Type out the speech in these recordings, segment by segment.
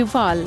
فال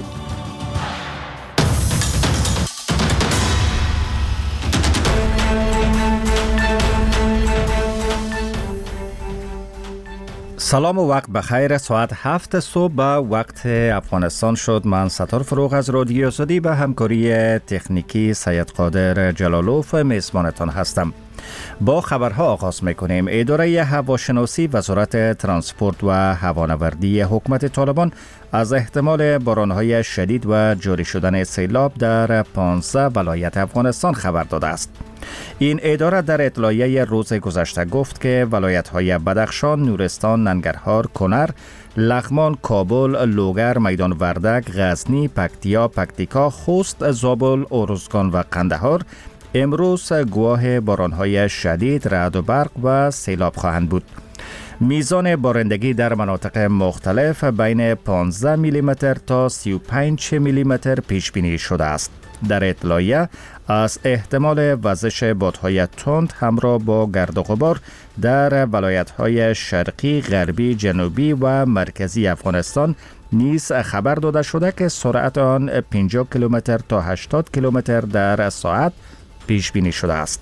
سلام و وقت بخیر. ساعت 7 صبح به وقت افغانستان شد. من ستار فروغ از رادیو آزادی به همکاری تکنیکی سید قادر جلالوف میزبانتان هستم. با خبرها آغاز میکنیم. اداره هواشناسی وزارت ترانسپورت و هوانوردی حکومت طالبان از احتمال بارانهای شدید و جاری شدن سیلاب در 15 ولایت افغانستان خبر داده است. این اداره در اطلاعیه روز گذشته گفت که ولایت‌های بدخشان، نورستان، ننگرهار، کنر، لغمان، کابل، لوگر، میدان وردک، غزنی، پکتیکا، خوست، زابل، ارزگان و قندهار امروز گواه باران‌های شدید، رعد و برق و سیلاب خواهند بود. میزان بارندگی در مناطق مختلف بین 15 میلیمتر تا 35 میلیمتر پیش بینی شده است. در اطلاعیه از احتمال وزش بادهای تند همراه با گرد و غبار در ولایت‌های شرقی، غربی، جنوبی و مرکزی افغانستان نیز خبر داده شده که سرعت آن 50 کیلومتر تا 80 کیلومتر در ساعت پیش بینی شده است.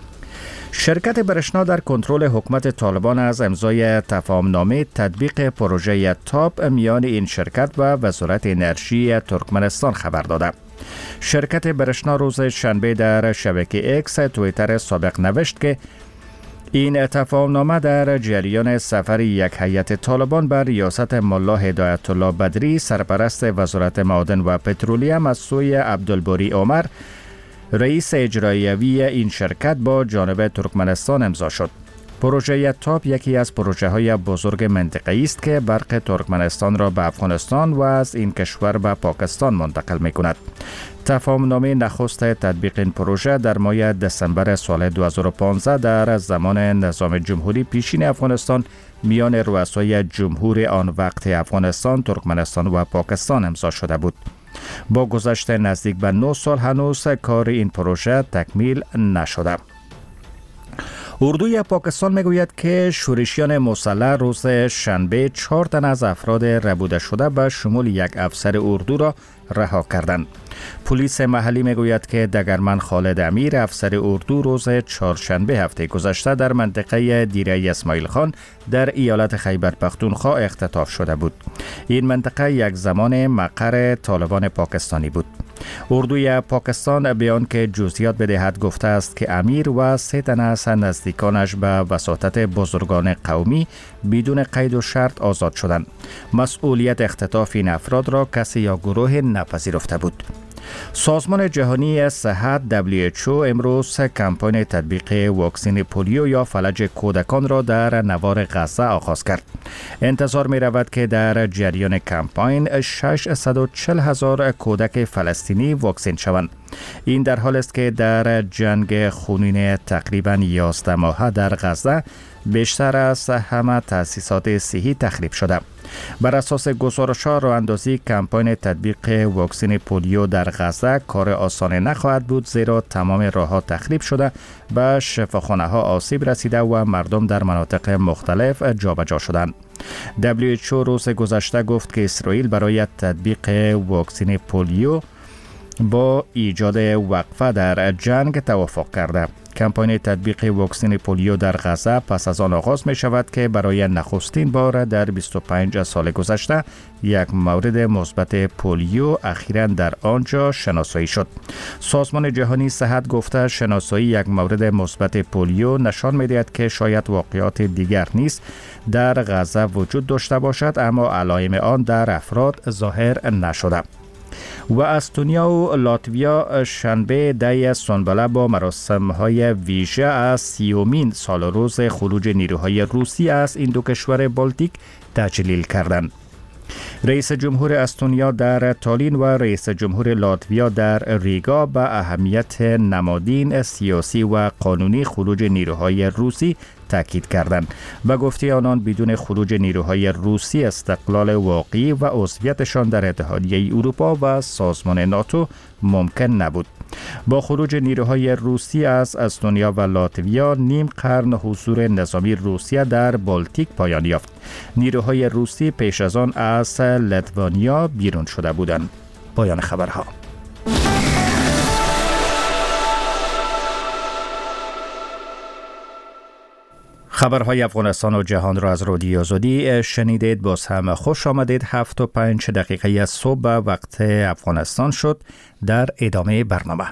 شرکت برشنا در کنترل حکومت طالبان از امضای تفاهمنامه تطبیق پروژه تاپ میان این شرکت و وزارت انرژی ترکمنستان خبر داده. شرکت برشنا روز شنبه در شبکه اکس توییتر سابق نوشت که این تفاهمنامه در جریان سفر یک هیئت طالبان بر ریاست ملا هدایت الله بدری سرپرست وزارت معادن و پترولیم از سوی عبدالباری عمر رئیس اجرایی این شرکت با جانب ترکمنستان امضا شد. پروژه تاپ یکی از پروژه های بزرگ منطقه‌ای است که برق ترکمنستان را به افغانستان و از این کشور به پاکستان منتقل می کند. تفاهمنامه نخست تطبیق این پروژه در ماه دسامبر سال 2015 در زمان نظام جمهوری پیشین افغانستان میان رؤسای جمهور آن وقت افغانستان، ترکمنستان و پاکستان امضا شده بود. با گذشت نزدیک به 9 سال هنوز کار این پروژه تکمیل نشده. اردوی پاکستان میگوید که شورشیان مسلح روز شنبه 4 تن از افراد ربوده شده به شمول یک افسر اردو را رها کردند. پلیس محلی میگوید که دگرمن خالد امیر افسر اردو روز چهارشنبه هفته گذشته در منطقه دیره اسماعیل خان در ایالت خیبر پختونخوا اختطاف شده بود. این منطقه یک زمان مقر طالبان پاکستانی بود. اردوی پاکستان بیان که جزئیات بدهد گفته است که امیر و 3 تن از نزدیکانش به وساطت بزرگان قومی بدون قید و شرط آزاد شدند. مسئولیت اختطاف این افراد را کسی یا گروه نپذیرفته بود. سازمان جهانی صحت WHO امروز کمپاین تطبیق واکسن پولیو یا فلج کودکان را در نوار غزه آغاز کرد. انتظار می رود که در جریان کمپاین 640,000 کودک فلسطینی واکسن شوند. این در حال است که در جنگ خونین تقریباً 11 ماهه در غزه بیشتر از همه تأسیسات صحی تخریب شده. بر اساس گزارش‌ها راه‌اندازی کمپاین تطبیق واکسن پولیو در غزه کار آسان نخواهد بود، زیرا تمام راه‌ها تخریب شده، به شفاخانه‌ها آسیب رسیده و مردم در مناطق مختلف جابجا شدند. WHO روز گذشته گفت که اسرائیل برای تطبیق واکسن پولیو با ایجاد وقفه در جنگ توافق کرده. کمپاین تطبیق واکسن پولیو در غزه پس از آن آغاز می شود که برای نخستین بار در 25 سال گذشته یک مورد مثبت پولیو اخیراً در آنجا شناسایی شد. سازمان جهانی صحت گفته شناسایی یک مورد مثبت پولیو نشان می دهد که شاید واقعات دیگر نیز در غزه وجود داشته باشد، اما علائم آن در افراد ظاهر نشده. و استونیا و لاتویا شنبه 10 سنبله با مراسم‌های ویژه از 30مین سال روز خروج نیروهای روسی از این دو کشور بالتیک تجلیل کردند. رئیس جمهور استونیا در تالین و رئیس جمهور لاتویا در ریگا به اهمیت نمادین سیاسی و قانونی خروج نیروهای روسی تاکید کردند. به گفته آنان بدون خروج نیروهای روسی استقلال واقعی و عضویتشان در اتحادیه اروپا و سازمان ناتو ممکن نبود. با خروج نیروهای روسی از استونیا و لاتویا نیم قرن حضور نظامی روسیه در بالتیک پایان یافت. نیروهای روسی پیش از آن از لیتوانیا بیرون شده بودند. پایان خبرها. خبرهای افغانستان و جهان را از رادیو آزادی شنیدید. باز هم خوش آمدید. 7:05 صبح وقت افغانستان شد. در ادامه برنامه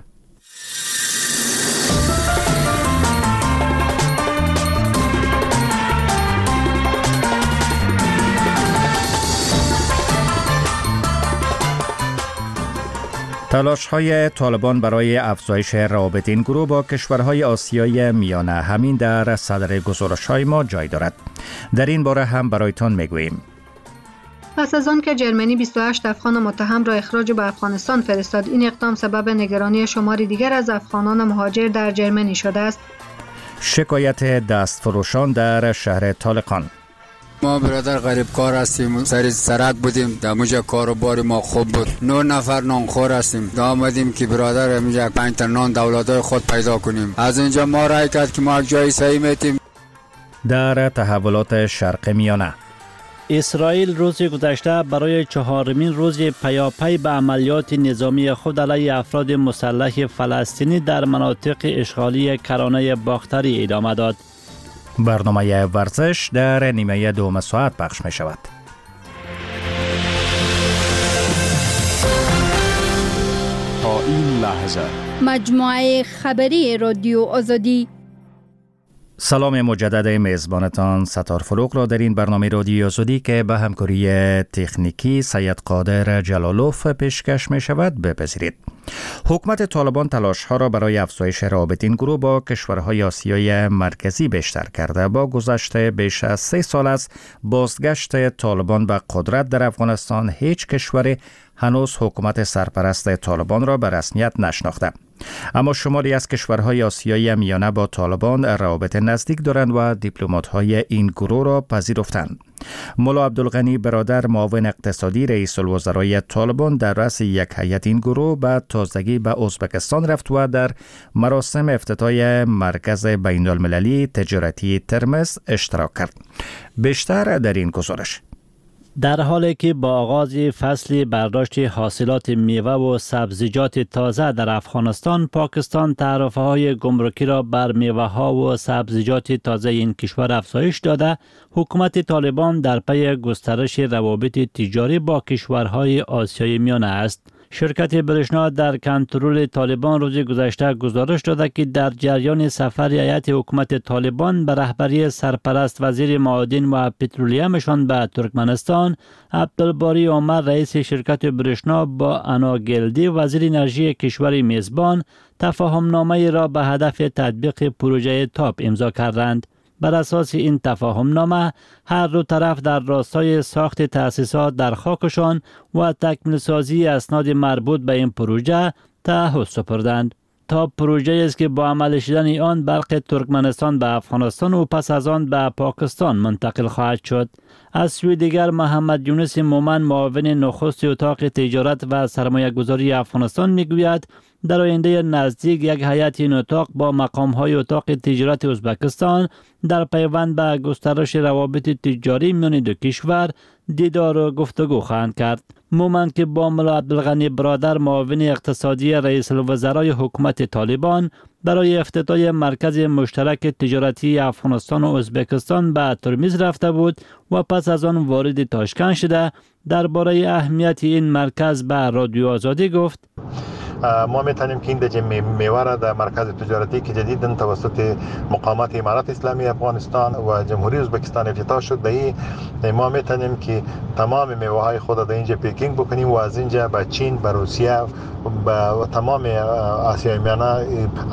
تلاش‌های طالبان برای افزایش روابط این گروه با کشورهای آسیای میانه همین در صدر گزارش‌های ما جای دارد. در این باره هم برایتان میگوییم. پس از آن که جرمنی 28 افغان متهم را اخراج به افغانستان فرستاد، این اقدام سبب نگرانی شماری دیگر از افغانان مهاجر در جرمنی شده است. شکایت دستفروشان در شهر طالقان. ما برادر غریب کار هستیم، سر سرک بودیم، در موجه کاروبار ما خوب بود. 9 نفر نانخور هستیم، آمدیم که برادر موجه 5 تا نان دولتای خود پیدا کنیم. از اینجا ما رای کرد که ما یک جای صحیح میتیم. در تحولات شرق میانه، اسرائیل روز گذشته برای 4مین روز پیاپی به عملیات نظامی خود علیه افراد مسلح فلسطینی در مناطق اشغالی کرانه باختری ادامه داد. برنامه ورزش در نیمه دوم ساعت پخش می شود. تا این لحظه مجموعه خبری رادیو آزادی. سلام مجدد میزبانتان ستار فروغ را در این برنامه رادیو آزادی که به همکاری تکنیکی سید قادر جلالوف پیشکش می شود بپذیرید. حکومت طالبان تلاش‌ها را برای افزایش روابط این گروه با کشورهای آسیای مرکزی بیشتر کرده. با گذشت بیش از 3 سال از بازگشت طالبان به قدرت در افغانستان، هیچ کشوری هنوز حکومت سرپرست طالبان را به رسمیت نشناخته. اما شماری از کشورهای آسیای میانه با طالبان روابط نزدیک دارند و دیپلمات‌های این گروه را پذیرفتند. ملا عبدالغنی برادر، معاون اقتصادی رئیس الوزرای طالبان، در رأس یک هیئت این گروه به تازگی به ازبکستان رفت و در مراسم افتتاح مرکز بین‌المللی تجارتی ترمز اشتراک کرد. بیشتر در این گزارش. در حالی که با آغاز فصل برداشت حاصلات میوه و سبزیجات تازه در افغانستان، پاکستان تعرفه‌های گمرکی را بر میوه‌ها و سبزیجات تازه این کشور افزایش داده، حکومت طالبان در پی گسترش روابط تجاری با کشورهای آسیای میانه است. شرکت برشنا در کنترل طالبان روز گذشته گزارش داده که در جریان سفر هیئت حکومت طالبان به رهبری سرپرست وزیر معادن و پترولیمشان به ترکمنستان، عبدالباری عمر رئیس شرکت برشنا با انا گلدی وزیر انرژی کشور میزبان تفاهمنامه را به هدف تطبیق پروژه تاپ امضا کردند. بر اساس این تفاهمنامه هر دو طرف در راستای ساخت تأسیسات در خاکشان و تکمیل سازی اسناد مربوط به این پروژه تعهد سپردند. تاپ پروژه است که با عمل شدن آن برق ترکمنستان به افغانستان و پس از آن به پاکستان منتقل خواهد شد. از سوی دیگر محمد یونس مومن، معاون نخست اتاق تجارت و سرمایه گذاری افغانستان، میگوید در آینده نزدیک یک هیئت این اتاق با مقام‌های اتاق تجارت ازبکستان در پیوند به گسترش روابط تجاری میان دو کشور دیدار و گفتگو خواهند کرد. مومن که با ملا عبدالغنی برادر، معاون اقتصادی رئیس الوزرای حکومت طالبان، برای افتتاح مرکز مشترک تجارتی افغانستان و ازبکستان به ترمیز رفته بود و پس از آن وارد تاشکند شده، درباره اهمیت این مرکز به رادیو آزادی گفت: ما میتونیم که این دجه میوه در مرکز تجارتی که جدیداً توسط مقامات امارات اسلامی افغانستان و جمهوری ازبکستان افتتاح شد، ما میتونیم که تمام میوه های خود در اینجا پیکینگ بکنیم و از اینجا به چین، به روسیه، به تمام آسیای میانه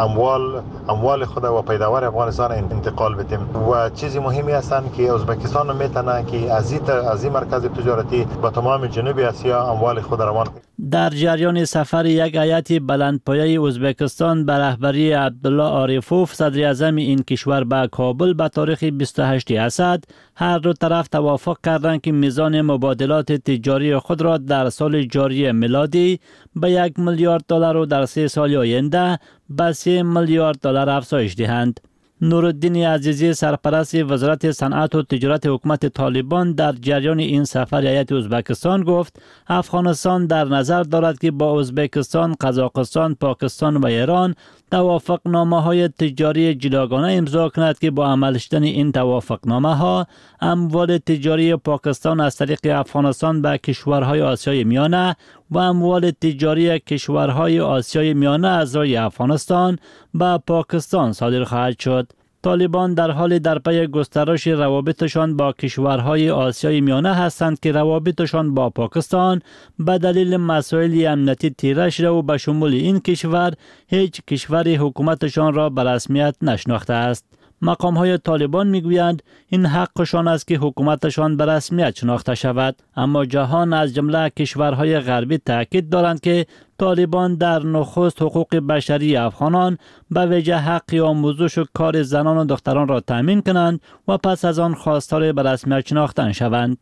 اموال خود و پیداوار افغانستان انتقال بدیم. و چیزی مهمی هستند که ازبکستان میتونه که از این مرکز تجارتی به تمام جنوب آسیا اموال خود روان کنه. در جریان سفر یک هیئت بلندپایه ازبکستان به رهبری عبدالله عارفوف صدر اعظم این کشور به کابل به تاریخ 28 اسد هر دو طرف توافق کردند که میزان مبادلات تجاری خود را در سال جاری میلادی به $1 میلیارد و در 3 سال آینده به $3 میلیارد افزایش دهند. نورالدین عزیزی سرپرست وزارت صنعت و تجارت حکومت طالبان در جریان این سفر هیئت ازبکستان گفت افغانستان در نظر دارد که با ازبکستان، قزاقستان، پاکستان و ایران توافقنامه‌های تجاری جداگانه امضا کند که با عمل شدن این توافقنامه‌ها اموال تجاری پاکستان از طریق افغانستان به کشورهای آسیای میانه و اموال تجاری کشورهای آسیای میانه از راه افغانستان به پاکستان صادر خواهد شد. طالبان در حال در پی گسترش روابطشان با کشورهای آسیای میانه هستند که روابطشان با پاکستان به دلیل مسائل امنیتی تیره شده و به شمول این کشور هیچ کشوری حکومتشان را به رسمیت نشناخته است. مقام‌های طالبان میگویند این حقشان است که حکومتشان به رسمیت شناخته شود، اما جهان از جمله کشورهای غربی تاکید دارند که طالبان در نخست حقوق بشری افغانان به ویژه حق آموزش و کار زنان و دختران را تامین کنند و پس از آن خواستار به رسمیت شناختن شوند.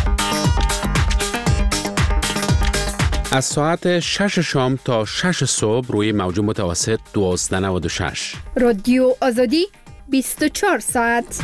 از ساعت 6 شام تا 6 صبح روی موج متوسط 1296 رادیو آزادی 24 ساعت.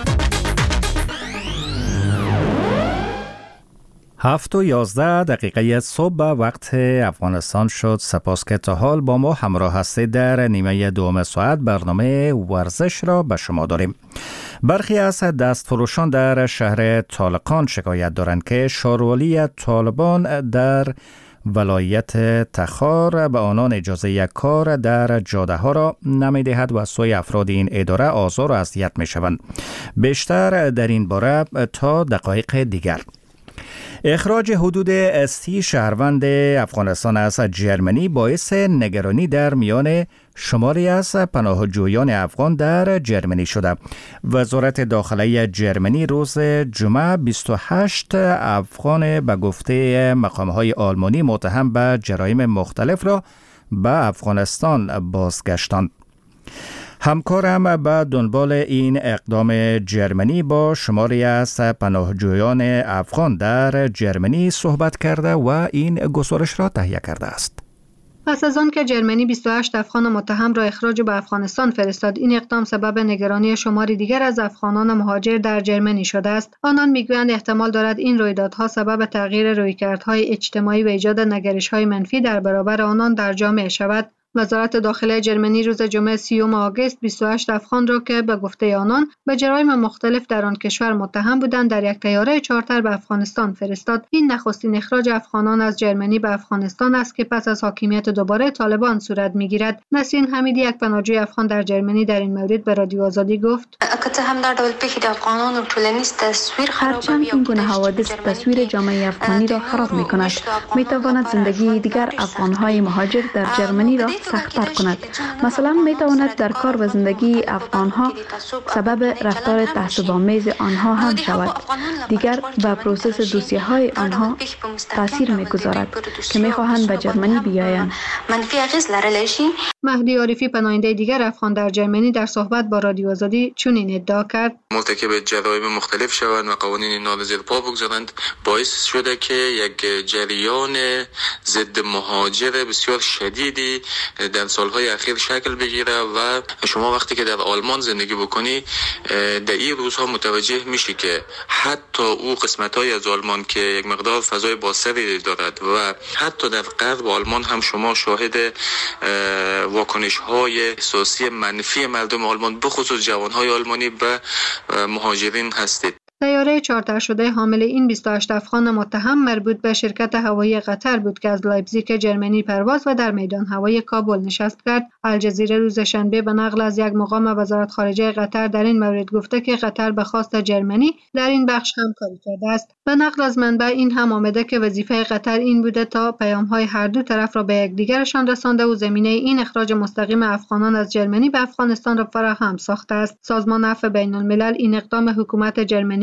7:11 صبح به وقت افغانستان شد. سپاس که تا حال با ما همراه هستید. در نیمه دوم ساعت برنامه ورزش را به شما داریم. برخی از دستفروشان در شهر طالقان شکایت دارند که شاروالی طالبان در ولایت تخار به آنان اجازه یک کار در جاده ها را نمی دهد و از سوی افراد این اداره آزار و اذیت می شوند. بیشتر در این باره تا دقایق دیگر. اخراج حدود 30 شهروند افغانستان از جرمنی باعث نگرانی در میان شماری از پناهجویان افغان در جرمنی شده. وزارت داخلی جرمنی روز جمعه 28 افغان به گفته مقام‌های آلمانی متهم به جرایم مختلف را به افغانستان بازگشتاند. همکارم به دنبال این اقدام جرمنی با شماری از پناهجویان افغان در جرمنی صحبت کرده و این گزارش را تهیه کرده است. پس از آن که جرمنی 28 افغان متهم را اخراج به افغانستان فرستاد، این اقدام سبب نگرانی شماری دیگر از افغانان مهاجر در جرمنی شده است. آنان میگویند احتمال دارد این رویدادها سبب تغییر رویکردهای اجتماعی و ایجاد نگرش‌های منفی در برابر آنان در جامعه شود. وزارت داخلی جرمنی روز جمعه 30 آگوست 28 افغان را که به گفته آنان به جرایم مختلف در آن کشور متهم بودند در یک طیاره چارتر به افغانستان فرستاد. این نخستین اخراج افغانان از جرمنی به افغانستان است که پس از حاکمیت دوباره طالبان صورت میگیرد. نسرین حمیدی، یک پناهجوی افغان در جرمنی، در این مورد به رادیو آزادی گفت: هرچند این گونه حوادث تصویر جامعه افغانی را خراب می‌کند، می‌تواند زندگی دیگر افغان‌های مهاجر در جرمنی را سخت‌تر کند. مثلا می‌تواند در کار و زندگی افغان‌ها سبب رفتار تعصب‌آمیز آنها هم شود. دیگر به پروسس دوسیه‌های آنها تاثیر می‌گذارد که می‌خواهند به جرمنی بیایند. مهدی عارفی، پناهنده دیگر افغان در جرمنی، در صحبت با رادیو آزادی چنین ادعا کرد: مرتکب جرایم مختلف شوند و قوانین نال زیر پا بگذارند، باعث شده که یک جریان ضد مهاجر بسیار شدیدی در سالهای اخیر شکل بگیره و شما وقتی که در آلمان زندگی بکنی در این روزها متوجه میشی که حتی او قسمت‌های از آلمان که یک مقدار فضای بازتری دارد و حتی در غرب آلمان هم شما شاهد واکنش‌های احساسی منفی مردم آلمان بخصوص جوان‌های آلمانی به مهاجرین هستید. طیاره چارتر شده حامل این 28 افغان متهم مربوط به شرکت هوایی قطر بود که از لایپزیگ جرمنی پرواز و در میدان هوایی کابل نشست کرد. الجزیره روز شنبه به نقل از یک مقام وزارت خارجه قطر در این مورد گفته که قطر به خواست جرمنی در این بخش همکاری کرده است. به نقل از منبع این هم آمده که وظیفه قطر این بوده تا پیام‌های هر دو طرف را به یکدیگرشان رسانده و زمینه این اخراج مستقیم افغانان از جرمنی به افغانستان را فراهم ساخته است. سازمان عفو بین‌الملل این اقدام حکومت جرمنی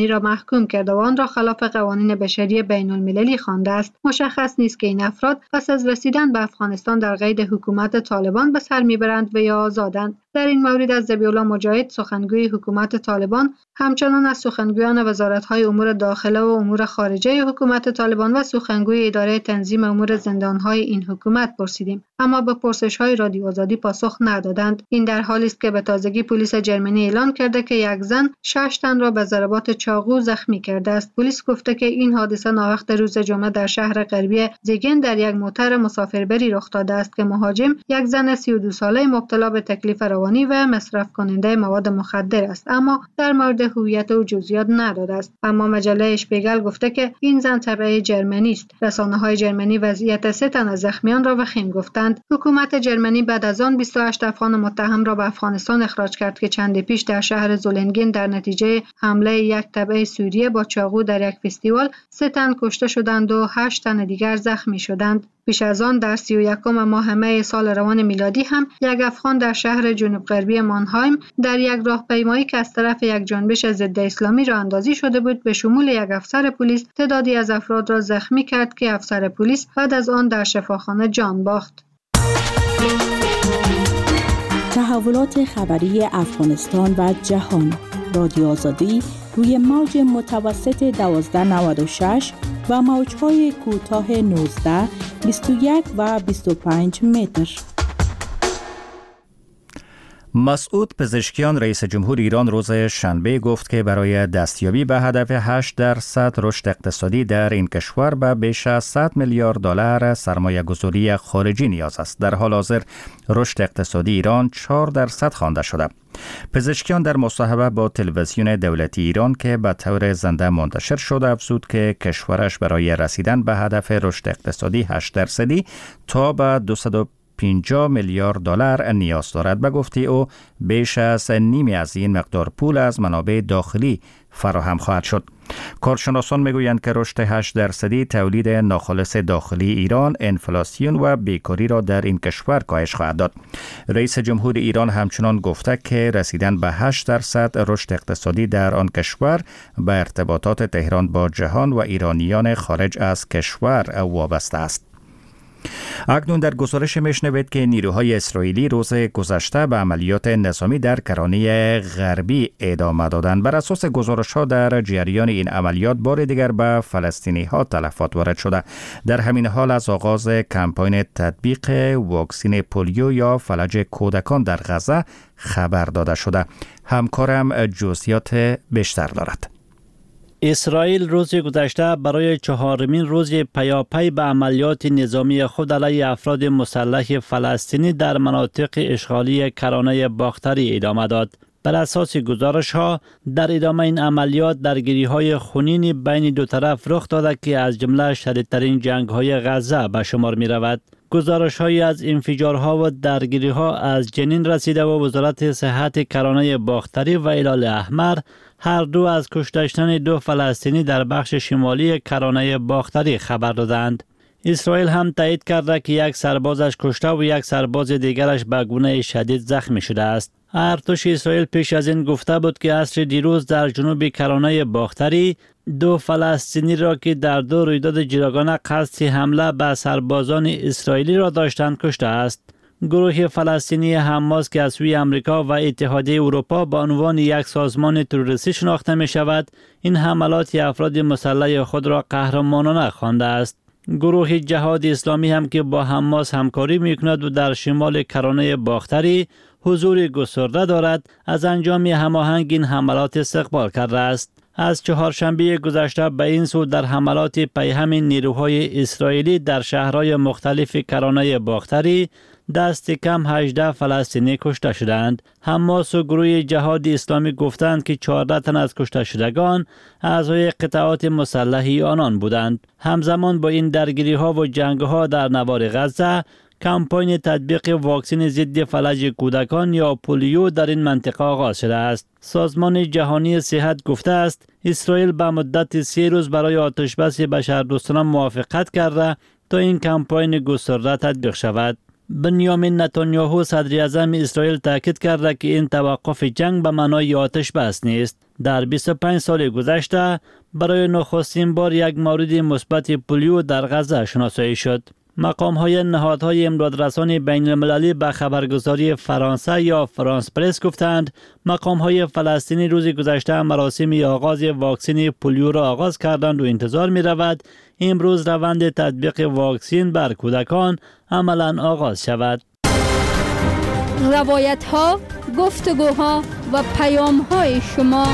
جرمنی را محکوم کرده و آن را خلاف قوانین بشری بین المللی خوانده است. مشخص نیست که این افراد پس از رسیدن به افغانستان در قید حکومت طالبان به سر میبرند و یا آزادند. در این مورد از ذبیح‌الله مجاهد سخنگوی حکومت طالبان همچنان از سخنگویان وزارت‌های امور داخله و امور خارجه حکومت طالبان و سخنگوی اداره تنظیم امور زندان‌های این حکومت پرسیدیم، اما به پرسش‌های رادیو آزادی پاسخ ندادند. این در حالی است که به تازگی پلیس جرمنی اعلان کرده که یک زن 6 تن را به ضربات چاقو زخمی کرده است. پلیس گفته که این حادثه ناوقت روز جمعه در شهر غربی زیگن در یک موتر مسافربری رخ داده است که مهاجم یک زن 32 ساله مبتلا به تکلیف روانی و مصرف کننده مواد مخدر است، اما در مورد هویت او جزئیات نداده است. اما مجله اشپیگل گفته که این زن تبع جرمنی است. رسانه‌های جرمنی وضعیت 3 تن از زخمیان را وخیم گفتند. حکومت جرمنی بعد از آن 28 افغان متهم را به افغانستان اخراج کرد که چندی پیش در شهر زولنگین در نتیجه حمله یک تبع سوریه با چاقو در یک فستیوال 3 تن کشته شدند و 8 تن دیگر زخمی شدند. پیش از آن در 31 ماه می سال روان میلادی هم یک افغان در شهر جنوب غربی مانهایم در یک راهپیمایی که از طرف یک جنبش ضد اسلامی راه اندازی شده بود به شمول یک افسر پلیس تعدادی از افراد را زخمی کرد که افسر پلیس بعد از آن در شفاخانه جان باخت. تحولات خبری افغانستان و جهان. رادیو آزادی روی موج متوسط 1296 و موج‌های کوتاه 19، 21 و 25 متر. مسعود پزشکیان رئیس جمهور ایران روز شنبه گفت که برای دستیابی به هدف 8% رشد اقتصادی در این کشور به بیش از 100 میلیارد دلار سرمایه گذاری خارجی نیاز است. در حال حاضر رشد اقتصادی ایران 4% خوانده شده. پزشکیان در مصاحبه با تلویزیون دولتی ایران که به طور زنده منتشر شده افزود که کشورش برای رسیدن به هدف رشد اقتصادی 8% تا به 250 میلیارد دلار نیاز دارد. به گفته او بیش از نیمی از این مقدار پول از منابع داخلی فراهم خواهد شد. کارشناسان میگویند که رشد 8% تولید ناخالص داخلی ایران، انفلاسیون و بیکاری را در این کشور کاهش خواهد داد. رئیس جمهور ایران همچنان گفته که رسیدن به 8% رشد اقتصادی در آن کشور به ارتباطات تهران با جهان و ایرانیان خارج از کشور وابسته است. اکنون در گزارش میشنوید که نیروهای اسرائیلی روز گذشته به عملیات نظامی در کرانه غربی ادامه دادند. بر اساس گزارش‌ها در جریان این عملیات بار دیگر به فلسطینی‌ها تلفات وارد شده. در همین حال از آغاز کمپاین تطبیق واکسن پولیو یا فلج کودکان در غزه خبر داده شده. همکارم جزئیات بیشتر دارد. اسرائیل روز گذشته برای 4مین روز پیاپی به عملیات نظامی خود علیه افراد مسلح فلسطینی در مناطق اشغالی کرانه باختری ادامه داد. بر اساس گزارش‌ها در ادامه این عملیات درگیری‌های خونین بین دو طرف رخ داده که از جمله شدیدترین جنگ‌های غزه به شمار می‌رود. گزارش‌هایی از انفجارها و درگیری‌ها از جنین رسیده و وزارت صحت کرانه باختری و هلال احمر هر دو از کشته شدن 2 فلسطینی در بخش شمالی کرانه باختری خبر دادند. اسرائیل هم تایید کرده که یک سربازش کشته و یک سرباز دیگرش به گونه شدید زخمی شده است. ارتش اسرائیل پیش از این گفته بود که عصر دیروز در جنوب کرانه باختری 2 فلسطینی را که در 2 رویداد جداگانه قصد حمله به سربازان اسرائیلی را داشتند کشته است. گروه فلسطینی حماس که از سوی امریکا و اتحادیه اروپا با عنوان یک سازمان تروریستی شناخته می شود، این حملات افراد مسلح خود را قهرمانانه خوانده است. گروه جهاد اسلامی هم که با حماس همکاری می کند و در شمال کرانه باختری حضور گسترده دارد، از انجام هماهنگ این حملات استقبال کرده است. از چهارشنبه گذشته به این سو در حملات پیهم نیروهای اسرائیلی در شهرهای مختلف کرانه باختری دست کم 18 فلسطینی کشته شدند. حماس و گروه جهاد اسلامی گفتند که 14 تن از کشته شدگان اعضای قطعات مسلحی آنان بودند. همزمان با این درگیری ها و جنگ ها در نوار غزه، کمپاین تطبیق واکسن ضد فلج کودکان یا پولیو در این منطقه آغاز شده است. سازمان جهانی صحت گفته است اسرائیل به مدت 3 روز برای آتشبس بشردوستانه موافقت کرده تا این کمپاین گسترده تطبیق شود. بنیامین نتانیاهو صدر اعظم اسرائیل تاکید کرده که این توقف جنگ به معنای آتش بس نیست. در 25 سال گذشته برای نخستین بار یک مورد مثبت پولیو در غزه شناسایی شد. مقام‌های نهادهای امدادرسان بین‌المللی به خبرگزاری فرانسه یا فرانس پرس گفتند مقام‌های فلسطینی روز گذشته مراسم آغاز واکسن پولیو را آغاز کردند و انتظار می‌رود امروز روند تطبیق واکسن بر کودکان عملاً آغاز شود. روایت‌ها، گفتگوها و پیام‌های شما.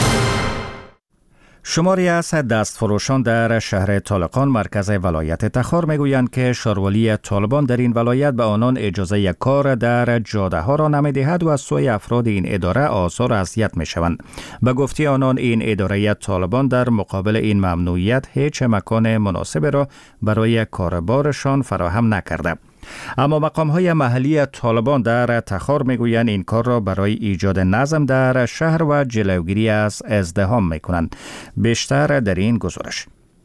شماری از دستفروشان در شهر طالقان مرکز ولایت تخار میگویند که شاروالی طالبان در این ولایت به آنان اجازه کار در جاده ها را نمیدهد و از سوی افراد این اداره آزار و اذیت میشوند. به گفته آنان این اداره طالبان در مقابل این ممنوعیت هیچ مکان مناسب را برای کاربارشان فراهم نکرده. اما مقام‌های محلی طالبان در تخار میگویند این کار را برای ایجاد نظم در شهر و جلوگیری از ازدحام میکنند. بیشتر در این گزارش.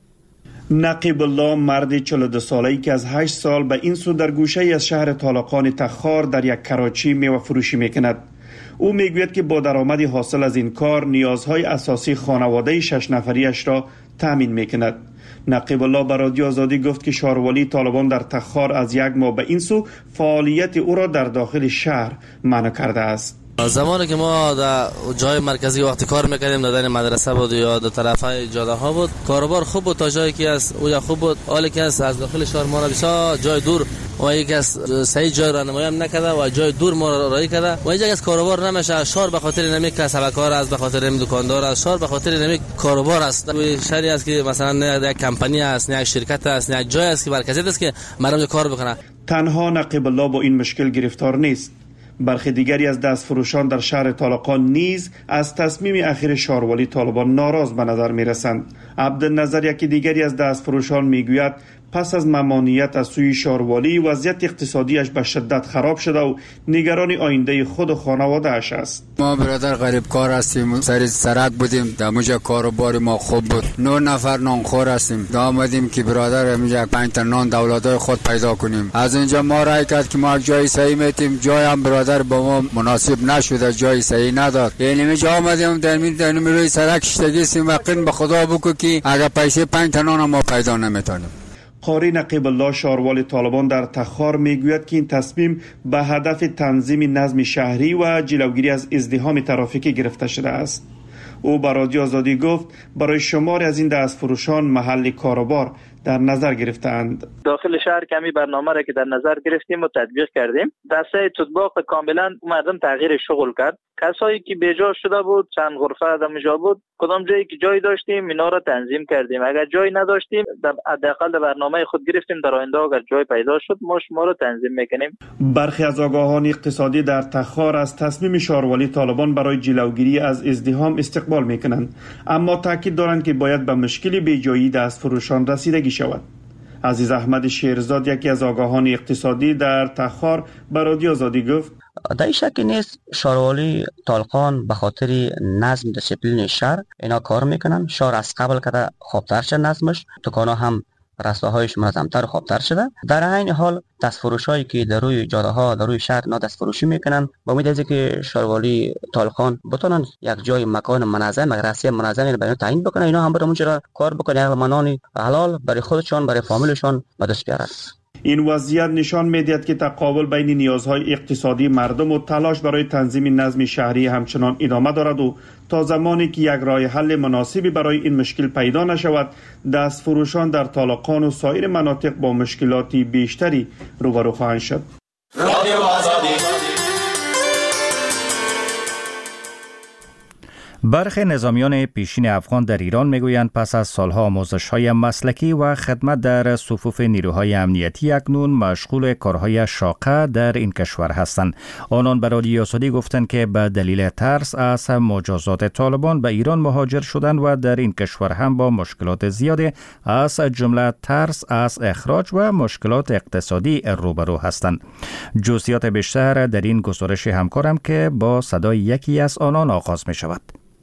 نقیب الله مرد 42 ساله‌ای که از 8 سال به این سو در گوشه‌ای از شهر طالقان تخار در یک کراچی میوه فروشی میکند. او میگوید که با درآمدی حاصل از این کار نیازهای اساسی خانواده 6 نفریش را تامین میکند. نقیب الله به رادیو آزادی گفت که شاروالی طالبان در تخار از یک ماه به این سو فعالیت او را در داخل شهر منع کرده است. زمانی که ما در جای مرکزی وقتی کار میکردیم در مدرسه بود یا در طرفای جاده ها بود، کاروبار خوب بود تا جایی که است او خوب بود، حالی که است از داخل شهر ما بسیار جای دور و یک از صحیح جای راهنمایی هم نکرده و جای دور ما راهی کرده و اینجا از کاروبار نمیشه. شهر به خاطر نمی کسب کار است، به خاطر نمی دکاندار است، شهر به خاطر نمی کاروبار است. شهری است که مثلا یک کمپانی است، یک شرکت است، یک جای است که مرکزی است که مردم کار بکنه. تنها نقیب الله با این مشکل گرفتار نیست. برخی دیگری از دستفروشان در شهر طالقان نیز از تصمیم اخیر شاروالی طالبان ناراض به نظر می رسند. عبدالنظر یکی دیگری از دستفروشان می گوید پس از ممانعت از سوی شاروالی وضعیت اقتصادیش به شدت خراب شده و نگران آینده خود و خانواده اش است. ما برادر غریب کار هستیم، سر سرک بودیم، در موجه کاروبار ما خوب بود. 9 نفر نانخور هستیم. آمدیم که برادر همینجا 5 تا نان دولادای خود پیدا کنیم. از اینجا ما رای کرد که ما جای صحیح میتیم، جای هم برادر با ما مناسب نشده، جای صحیح نداد. یعنی اینجا آمدیم در روی سرک شتگیسیم و قین به خدا بگو که اگر پیسه 5 تا نان ما پیدا نمیتونیم. قاری نقیب الله شاروال طالبان در تخار میگوید که این تصمیم به هدف تنظیم نظم شهری و جلوگیری از ازدحام ترافیکی گرفته شده است. او به رادیو آزادی گفت برای شماری از این دستفروشان محل کاروبار در نظر گرفتند. داخل شهر کمی برنامه را که در نظر گرفتیم و تطبیق کردیم. دسته تطبیق کاملا مردم تغییر شغل کرد. کسایی که بیجا شده بود چند غرفه دمجا بود، کدام جایی که جای داشتیم اینا را تنظیم کردیم. اگر جای نداشتیم حداقل در برنامه خود گرفتیم در آینده اگر جای پیدا شد ما شما را تنظیم میکنیم. برخی از آگاهان اقتصادی در تخار از تصمیم شاروالی طالبان برای جلوگیری از ازدحام استقبال میکنند، اما تاکید دارند که باید به مشکل بیجایی دستفروشان رسیدگی شود. عزیز احمد شیرزاد یکی از آگاهان اقتصادی در تخار به رادیو آزادی گفت در شک نیست شاروالی طالقان به خاطر نظم دسیپلین شهر اینا کار میکنن. شهر از قبل که خوبتر شد نظمش، دکانا هم رستاهایش منظمتر و خوبتر شده. در عین حال دستفروشایی که در روی جاده ها در روی شهر اینا دستفروشی میکنن، با امید از که شاروالی طالقان بتونن یک جای مکان منظم مدرسه منظمی رو برای تعیین بکنن، اینا هم برای اونجا کار بکنن و منانی حلال برای خودشان برای فامیلشان به دست بیارن. این وضعیت نشان می‌دهد که تقابل بین نیازهای اقتصادی مردم و تلاش برای تنظیم نظم شهری همچنان ادامه دارد و تا زمانی که یک راه حل مناسبی برای این مشکل پیدا نشود، دستفروشان در طالقان و سایر مناطق با مشکلاتی بیشتری روبرو خواهند شد. برخی نظامیان پیشین افغان در ایران میگویند پس از سالها آموزش‌های مسلکی و خدمت در صفوف نیروهای امنیتی اکنون مشغول کارهای شاقه در این کشور هستند. آنان به رادیو آزادی گفتند که به دلیل ترس از مجازات طالبان به ایران مهاجر شدند و در این کشور هم با مشکلات زیادی از جمله ترس از اخراج و مشکلات اقتصادی روبرو هستند. جزئیات بیشتر در این گزارش همکارم که با صدای یکی از آنان آغاز می شود.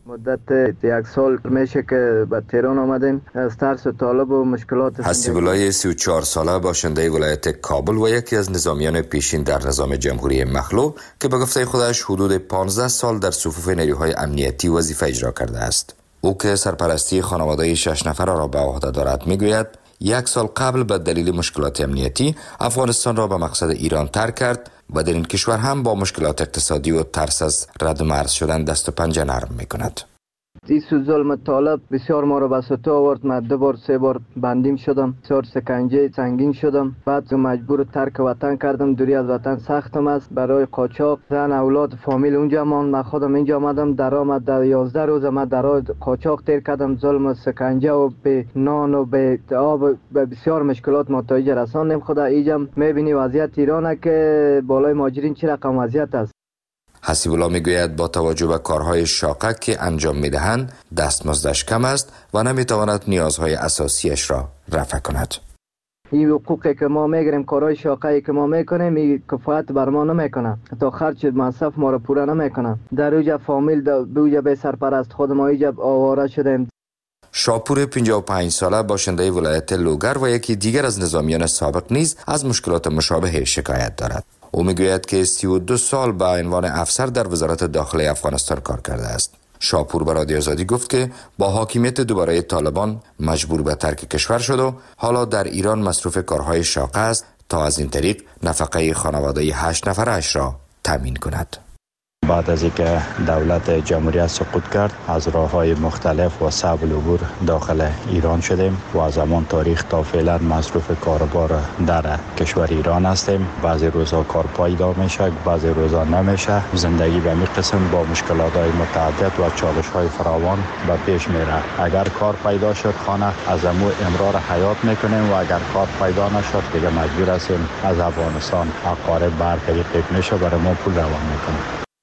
مدت 1 سال میشه که به تهران آمدیم از ترس طالب و مشکلات. حسیب الله 34 ساله باشنده ولایت کابل و یکی از نظامیان پیشین در نظام جمهوری مخلوع که به گفته خودش حدود 15 سال در صفوف نیروهای امنیتی وظیفه اجرا کرده است. او که سرپرستی خانواده 6 نفر را به عهده دارد میگوید 1 سال قبل به دلیل مشکلات امنیتی افغانستان را به مقصد ایران ترک کرد و در این کشور هم با مشکلات اقتصادی و ترس از رد و مرز شدن دست و پنجه نرم میکند. این ظلم طالب بسیار ما را به سطح آورد. من 2 بار 3 بار بندیم شدم، بسیار سکنجه سنگین شدم، بعد مجبور ترک وطن کردم. دوری از وطن سختم است. برای قاچاق زن اولاد فامیل اونجا ماند، من خودم اینجا آمدم. درآمد در 11 روز من در قاچاق تیر کردم. ظلم و سکنجه و به نان و به آب به بسیار مشکلات متوجه رساندیم. خدا اینجا میبینی وضعیت ایرانه که بالای مهاجرین چه رقم وضعیت است. حسیب الله میگوید با توجه به کارهای شاقه که انجام میدهند دستمزدش کم است و نمیتواند نیازهای اساسیش را رفع کند. این حقوقی که ما میگیریم، کارهای شاقه‌ای که ما میکنیم، این کفایت بر ما نمیکنه، تا خرج مصرف ما را پوره نمیکنه. در اوجا فامیل به اوجا به سرپرست خود ما اینجا آواره شدیم. شاپور 55 ساله باشنده ولایت لوگر و یکی دیگر از نظامیان سابق نیز از مشکلات مشابه شکایت دارد. او میگوید که 32 سال به عنوان افسر در وزارت داخلی افغانستان کار کرده است. شاپور به رادیو آزادی گفت که با حاکمیت دوباره طالبان مجبور به ترک کشور شد و حالا در ایران مصروف کارهای شاقه است تا از این طریق نفقه خانواده 8 نفرش را تامین کند. بعد از اینکه دولت جمهوریت سقوط کرد از راه‌های مختلف و صعب العبور داخل ایران شدیم و از همان تاریخ تا فعلا مصروف کاربار در کشور ایران هستیم. بعضی روزا کار پیدا میشه، بعضی روزا نمیشه. زندگی به این قسم با مشکلات‌های متعدد و چالش‌های فراوان به پیش میره. اگر کار پیدا شد خانه از امو امرار حیات میکنیم و اگر کار پیدا نشد دیگه مجبور هستیم از افغانستان اقارب بر طریق میشه برای ما پول روان میکنیم.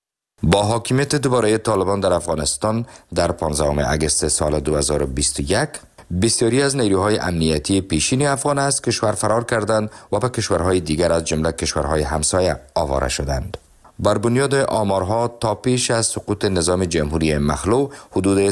با حاکمیت دوباره طالبان در افغانستان در 15 اگست سال 2021 بسیاری از نیروهای امنیتی پیشین افغان از کشور فرار کردند و به کشورهای دیگر از جمله کشورهای همسایه آواره شدند. بر بنیاد آمارها تا پیش از سقوط نظام جمهوری مخلوع حدود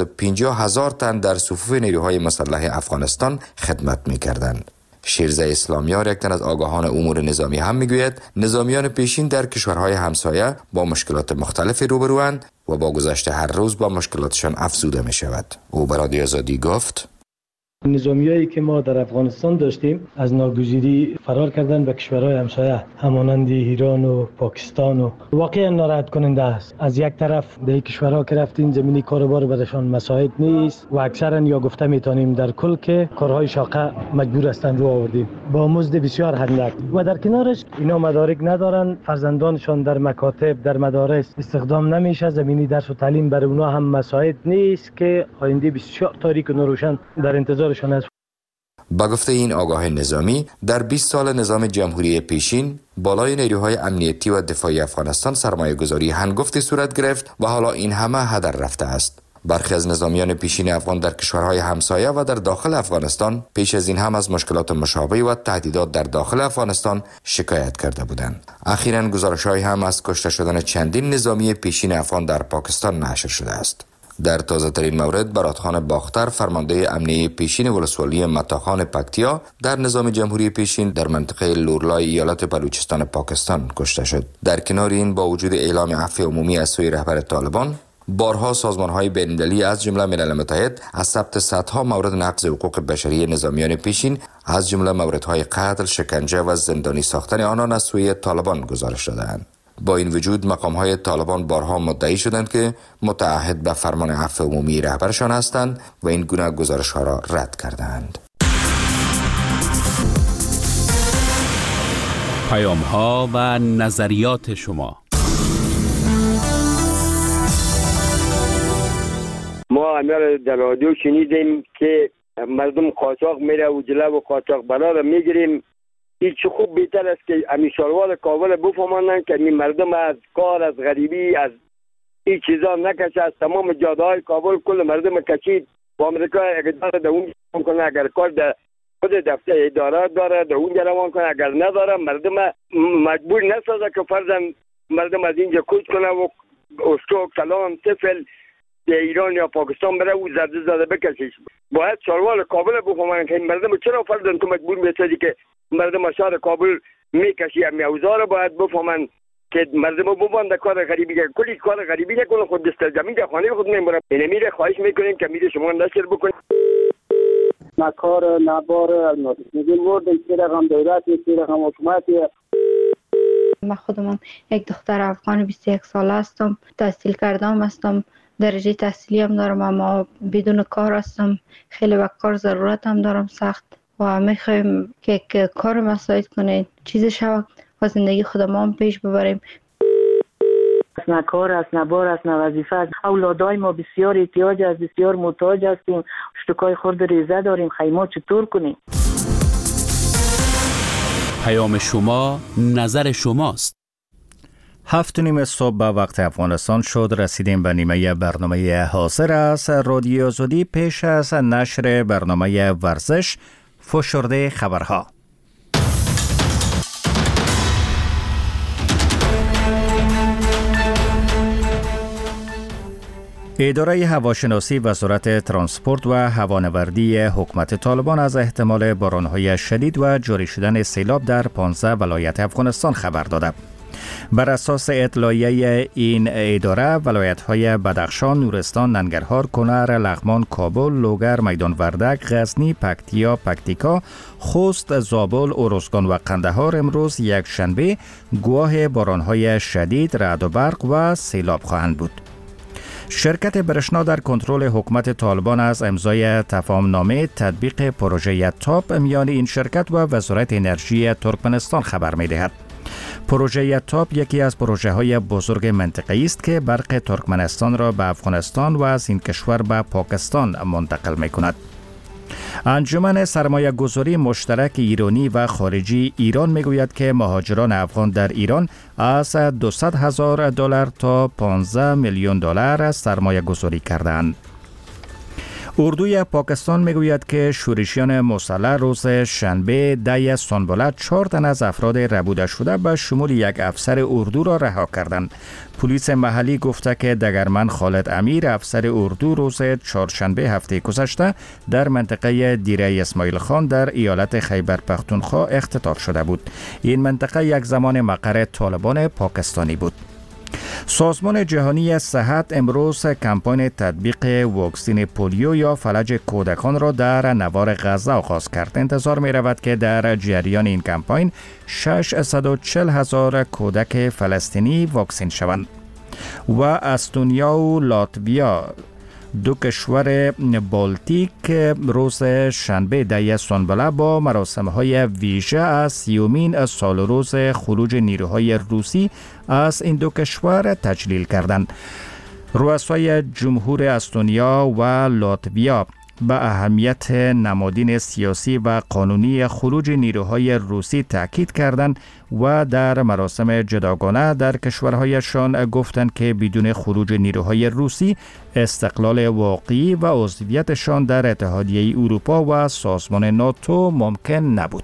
350,000 تن در صفوف نیروهای مسلح افغانستان خدمت می‌کردند. شیرزه اسلامیار یک تن از آگاهان امور نظامی هم میگوید نظامیان پیشین در کشورهای همسایه با مشکلات مختلفی روبروند و با گذشت هر روز با مشکلاتشان افزوده می شود. او به رادیو آزادی گفت نظامیایی که ما در افغانستان داشتیم از ناگزیری فرار کردن به کشورهای همسایه همانند ایران و پاکستان و واقعا ناراحت کننده است. از یک طرف در این کشورها که رفتیم زمینی کاروبار برشان مساعد نیست و اکثرا یا گفته میتونیم در کل که کارهای شاقه مجبور هستند رو آوردیم با مزد بسیار اندک و در کنارش اینا مدارک ندارن، فرزندانشان در مکاتب در مدارس استخدام نمیشه، زمینی درس و تعلیم برای اونها هم مساعد نیست که آینده بسیار تاریک و ناروشن در انتظار با گفته این آگاه نظامی در 20 سال نظام جمهوری پیشین بالای نیروهای امنیتی و دفاعی افغانستان سرمایه گذاری هنگفتی صورت گرفت و حالا این همه هدر رفته است. برخی از نظامیان پیشین افغان در کشورهای همسایه و در داخل افغانستان پیش از این هم از مشکلات مشابه و تهدیدات در داخل افغانستان شکایت کرده بودند. اخیراً گزارش‌هایی هم از کشته شدن چندین نظامی پیشین افغان در پاکستان نشر شده است. در تازه ترین مورد برادخان باختر فرمانده امنیه پیشین ولسوالی متاخان پکتیا در نظام جمهوری پیشین در منطقه لورلای ایالت بلوچستان پاکستان کشته شد. در کنار این با وجود اعلام عفو عمومی از سوی رهبر طالبان بارها سازمان‌های بین‌المللی از جمله ملل متحد از ثبت صدها مورد نقض حقوق بشری نظامیان پیشین از جمله موردهای قتل، شکنجه و زندانی ساختن آنان از سوی طالبان گزارش دادند. با این وجود مقام‌های طالبان بارها مدعی شدند که متعهد به فرمان عفو عمومی رهبرشان هستند و این گونه گزارش‌ها را رد کردند. پیام‌ها و نظریات شما. ما امیر در رادیو شنیدیم که مردم قاچاق میره و جلو و قاچاق برا را میگیریم. این چه خوب بهتر است که امی شاروال کابل بفهمانند که این مردم از کار، از غریبی، از این چیزا نکشه. از تمام جاده های کابل کل مردم کشید و امریکا اقدار در اون کنه. اگر کار در خود دفتر اداره داره در اونجا روان کنه، اگر نداره مردم مجبور نسازه که فرضاً مردم از اینجا کوچ کنه و استوک، کلان، طفل ایران یا پاکستان بره او زده بکشیش. باید شاروال کابل بفهمن که مردم چرا فرضاً تو مجبور میشدی که مردم شهر کابل میکشی. امی اوزار باید بفهمن که مردم ببند کار غریبی که کلی کار غریبی نکنه، خود دست زمین در خانه خود نمیبرن. میره خواهش میکنیم که میره شما نشر بکنید. نکار نبار از میگیم بردن که رقم دولتی که رقم حکومتی. من خودم یک دختر افغان 21 ساله هستم، تحصیل کردم هستم، درجه تحصیلی هم دارم، اما بدون کار هستم. خیلی به کار ضرورت هم دارم سخت و میخوایم که کار مساعد کنید، چیز شود و زندگی خودمان پیش ببریم. نه کار است، نه بار است، نه وظیفه است. اولادای ما بسیار احتیاج است، بسیار محتاج هستیم. شتکای خورد ریزه داریم، خیمه چطور کنیم؟ پیام شما، نظر شماست. 7:30 صبح به وقت افغانستان شد. رسیدیم به نیمه برنامه حاضر است رادیو آزادی. پیش از نشر برنامه ورزش، فشرده خبرها. اداره هواشناسی وزارت ترانسپورت و هوانوردی حکومت طالبان از احتمال باران‌های شدید و جاری شدن سیلاب در 15 ولایت افغانستان خبر داده. بر اساس اطلاعیه این اداره، ولایت‌های بدخشان، نورستان، ننگرهار، کنر، لغمان، کابل، لوگر، میدان وردک، غزنی، پکتیا، پکتیکا، خوست، زابل، ارزگان و قندهار امروز یک شنبه گواه باران‌های شدید، رعد و برق و سیلاب خواهند بود. شرکت برشنا در کنترل حکومت طالبان از امضای تفاهمنامه تطبیق پروژه تاپ میان این شرکت و وزارت انرژی ترکمنستان خبر می‌دهد. پروژه تاپ یکی از پروژه‌های بزرگ منطقه‌ای است که برق ترکمنستان را به افغانستان و از این کشور به پاکستان منتقل می‌کند. انجمن سرمایه گذاری مشترک ایرانی و خارجی ایران میگوید که مهاجران افغان در ایران از $200,000 تا $15 میلیون سرمایه گذاری کردند. اردوی پاکستان میگوید که شورشیان مسلح روز شنبه 10 سنبلت 4 تن از افراد ربوده شده به شمول یک افسر اردو را رها کردند. پلیس محلی گفته که دگرمن خالد امیر، افسر اردو، روز چهارشنبه هفته گذشته در منطقه دیره اسماعیل خان در ایالت خیبر پختونخوا اختطاف شده بود. این منطقه یک زمان مقر طالبان پاکستانی بود. سازمان جهانی صحت امروز کمپاین تطبیق واکسن پولیو یا فلج کودکان را در نوار غزه آغاز کرد. انتظار می رود که در جریان این کمپاین 640,000 کودک فلسطینی واکسن شوند. و استونیا و لاتویا، دو کشور بالتیک، روز شنبه 10 سنبله با مراسم‌های ویژه از 30مین سال روز خروج نیروهای روسی از این دو کشور تجلیل کردند. رؤسای جمهور استونیا و لاتویا به اهمیت نمادین سیاسی و قانونی خروج نیروهای روسی تاکید کردند و در مراسم جداگانه در کشورهایشان گفتند که بدون خروج نیروهای روسی استقلال واقعی و عضویتشان در اتحادیه اروپا و سازمان ناتو ممکن نبود.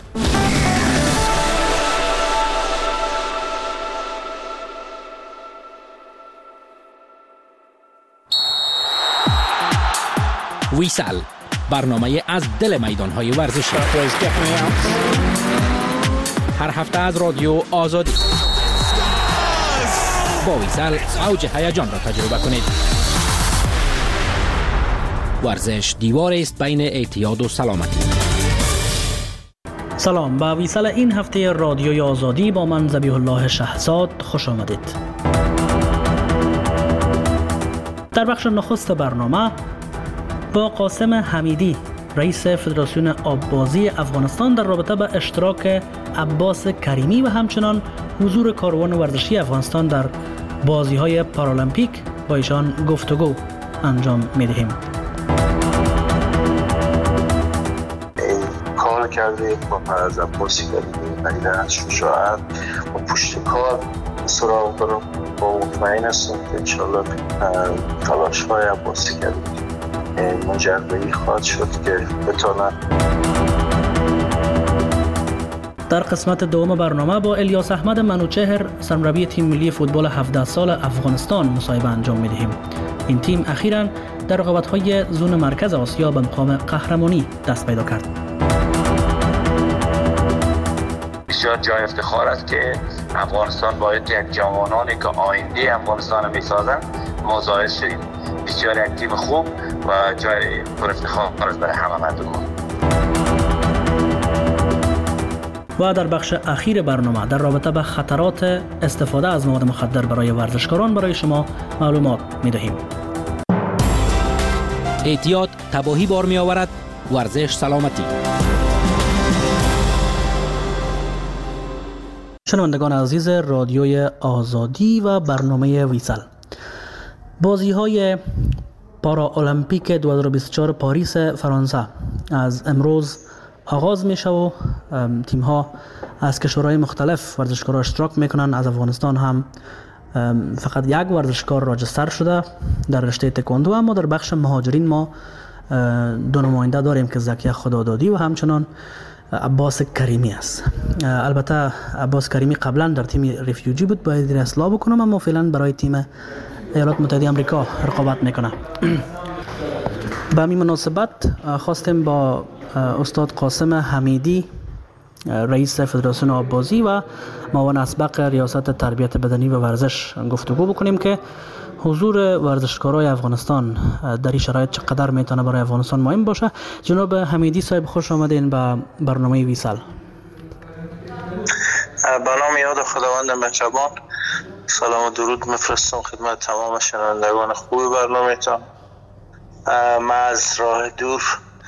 ویسال، برنامه از دل میدان‌های ورزشی. هر هفته از رادیو آزادی. با ویسال اوج هیجان را تجربه کنید. ورزش دیواری است بین اعتیاد و سلامتی. سلام، به ویسال این هفته رادیوی آزادی با من ذبیح الله شهزاد خوش آمدید. در بخش نخست برنامه با قاسم حمیدی، رئیس فدراسیون آببازی افغانستان، در رابطه با اشتراک عباس کریمی و همچنان حضور کاروان ورزشی افغانستان در بازی‌های پارالمپیک با ایشان گفتگو انجام می‌دهیم. کار کرده با از عباس کریمی و از شجاعت و پشت کار سراغ دارم و مطمئن هستم که انشاءالله تلاش‌های عباس کریمی مجربی خواهد شد که بتواند. در قسمت دوم برنامه با الیاس احمد منوچهر، سرمربی تیم ملی فوتبال 17 سال افغانستان، مصاحبه انجام می‌دهیم. این تیم اخیراً در رقابت‌های زون مرکز آسیا به مقام قهرمانی دست پیدا کرد. بسیار جای افتخار است که افغانستان باید یک جوانانی که آینده افغانستان میسازند ما ظاهر شدیم. بسیار یک تیم خوب و جای پر افتخار است برای همه مردمان. و در بخش اخیر برنامه در رابطه با خطرات استفاده از مواد مخدر برای ورزشکاران برای شما معلومات می‌دهیم. اعتیاد تباهی بار می آورد. ورزش سلامتی. شنوندگان عزیز رادیوی آزادی و برنامه ویسل، بازی‌های پارا المپیک 2024 پاریس فرانسه از امروز آغاز میشه و تیم‌ها از کشورهای مختلف ورزشکارا اشتراک میکنن. از افغانستان هم فقط یک ورزشکار راجستر شده در رشته تکواندو، اما در بخش مهاجرین ما دو نماینده داریم که زکیه خدادادی و همچنان عباس کریمی است. البته عباس کریمی قبلا در تیم ریفیوجی بود، باید اصلاح بکنم، اما فعلا برای تیم ایالات متحده آمریکا رقابت میکنه. به همین مناسبت خواستیم با استاد قاسم حمیدی رئیس فدراسیون آببازی و معاون اسبق ریاست تربیت بدنی و ورزش گفتگو بکنیم که حضور ورزشکارای افغانستان در این شرایط چقدر میتونه برای افغانستان مهم باشه. جناب حمیدی صاحب خوش آمدین به برنامه ویسل. به نام یاد خداوند مهربان سلام و درود میفرستم خدمت تمام شنوندگان خوب برنامه‌تان. من از راه دور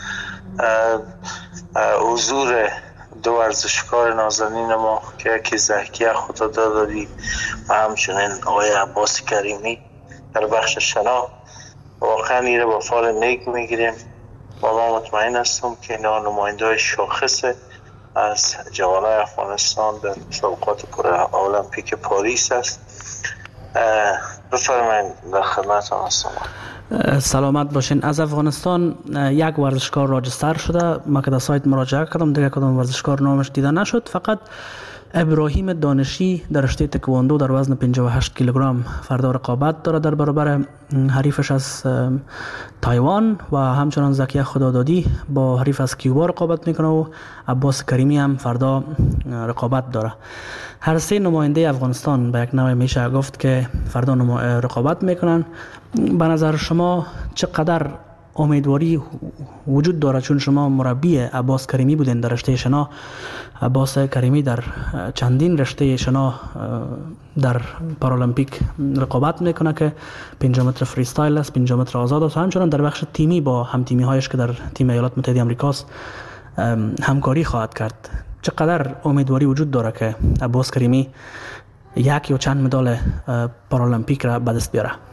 حضور دو ورزشکار نازنین ما که یکی زکیه خدادادی و همچنین آقای عباس کریمی در بخش شنا واقعا ایره با فال نیک میگیریم و ما مطمئن هستم که اینا نماینده شاخص از جوانای افغانستان در مسابقات المپیک پاریس است. بفرمایید در خدمتتان هستم. سلامت باشین. از افغانستان یک ورزشکار راجستر شده، ما که در سایت مراجعه کردم دیگه کدام ورزشکار نامش دیده نشد، فقط ابراهیم دانشی در رشته تکواندو در وزن 58 کیلوگرم فردا رقابت داره در برابر حریفش از تایوان و همچنان زکیه خدادادی با حریف از کیوبا رقابت میکنه و عباس کریمی هم فردا رقابت داره. هر سه نماینده افغانستان به یک نوع میشه گفت که فردا رقابت میکنن. به نظر شما چقدر امیدواری وجود داره، چون شما مربی عباس کریمی بودین در رشته شنا؟ عباس کریمی در چندین رشته شنا در پارالمپیک رقابت میکنه که 5 متر فریستایل است، 5 متر آزاد است، همچنان در بخش تیمی با هم تیمی هایش که در تیم ایالات متحده آمریکاست همکاری خواهد کرد. چقدر امیدواری وجود داره که عباس کریمی یک یا چند مدال پارالمپیک را به دست بیاره؟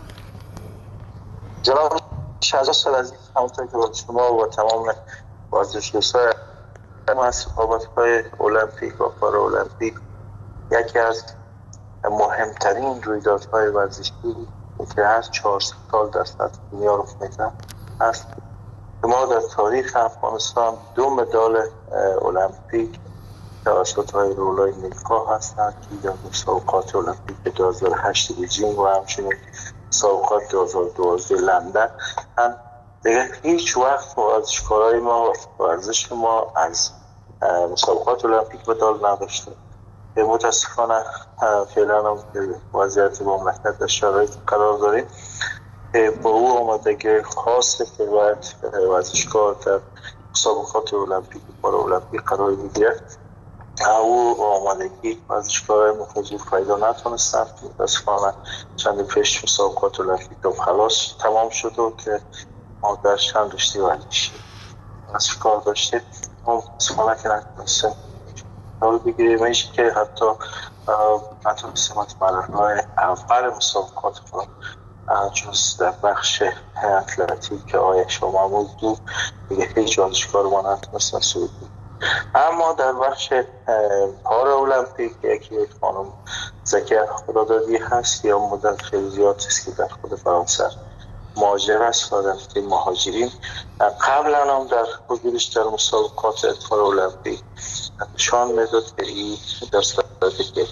جناب شهزاد عزیز، همونطور که با شما و تمام ورزشکاران مسابقات‌های المپیک و پارالمپیک یکی از مهمترین رویدادهای ورزشی که هر 4 سال در سطح دنیا رخ میده است. ما در تاریخ افغانستان 2 مدال المپیک توسط های رولای نیلکا هستند که در مسابقات المپیک 2008 بیجینگ و همچنین مسابقات 2012 لندن هم دیگه هیچ وقت ورزشکارای ما ورزش ما از مسابقات المپیک مدال نداشته. متاسفانه فعلا هم وضعیت مملکت در شرایط قرار داریم با او آمادگی خاصه که باید ورزشکار در مسابقات المپیک و پارالمپیک قرار بگیره. او آمادگی ورزشکارای حضور پیدا نتونستن. متاسفانه چند پیش مسابقات المپیک خلاص تمام شد و که ما در چند رشته ورزشی ورزشکار داشتیم متاسفانه که نتونستیم قرار بگیریم. میشه که حتی نتونستیم از مرحله اول مسابقات جز در بخش اتلتیک که آقای شما موضوع دیگه هیچ ورزشکار ما نتونستن صعود بود. اما در بخش پارا المپیک یکی خانم زکیه خدادادی هست یا مدت خیلی زیاد است که در خود فرانسه مهاجر است و در تیم مهاجرین قبلا هم در حضورش در مسابقات پارا المپیک نشان میداد که این در صورتی که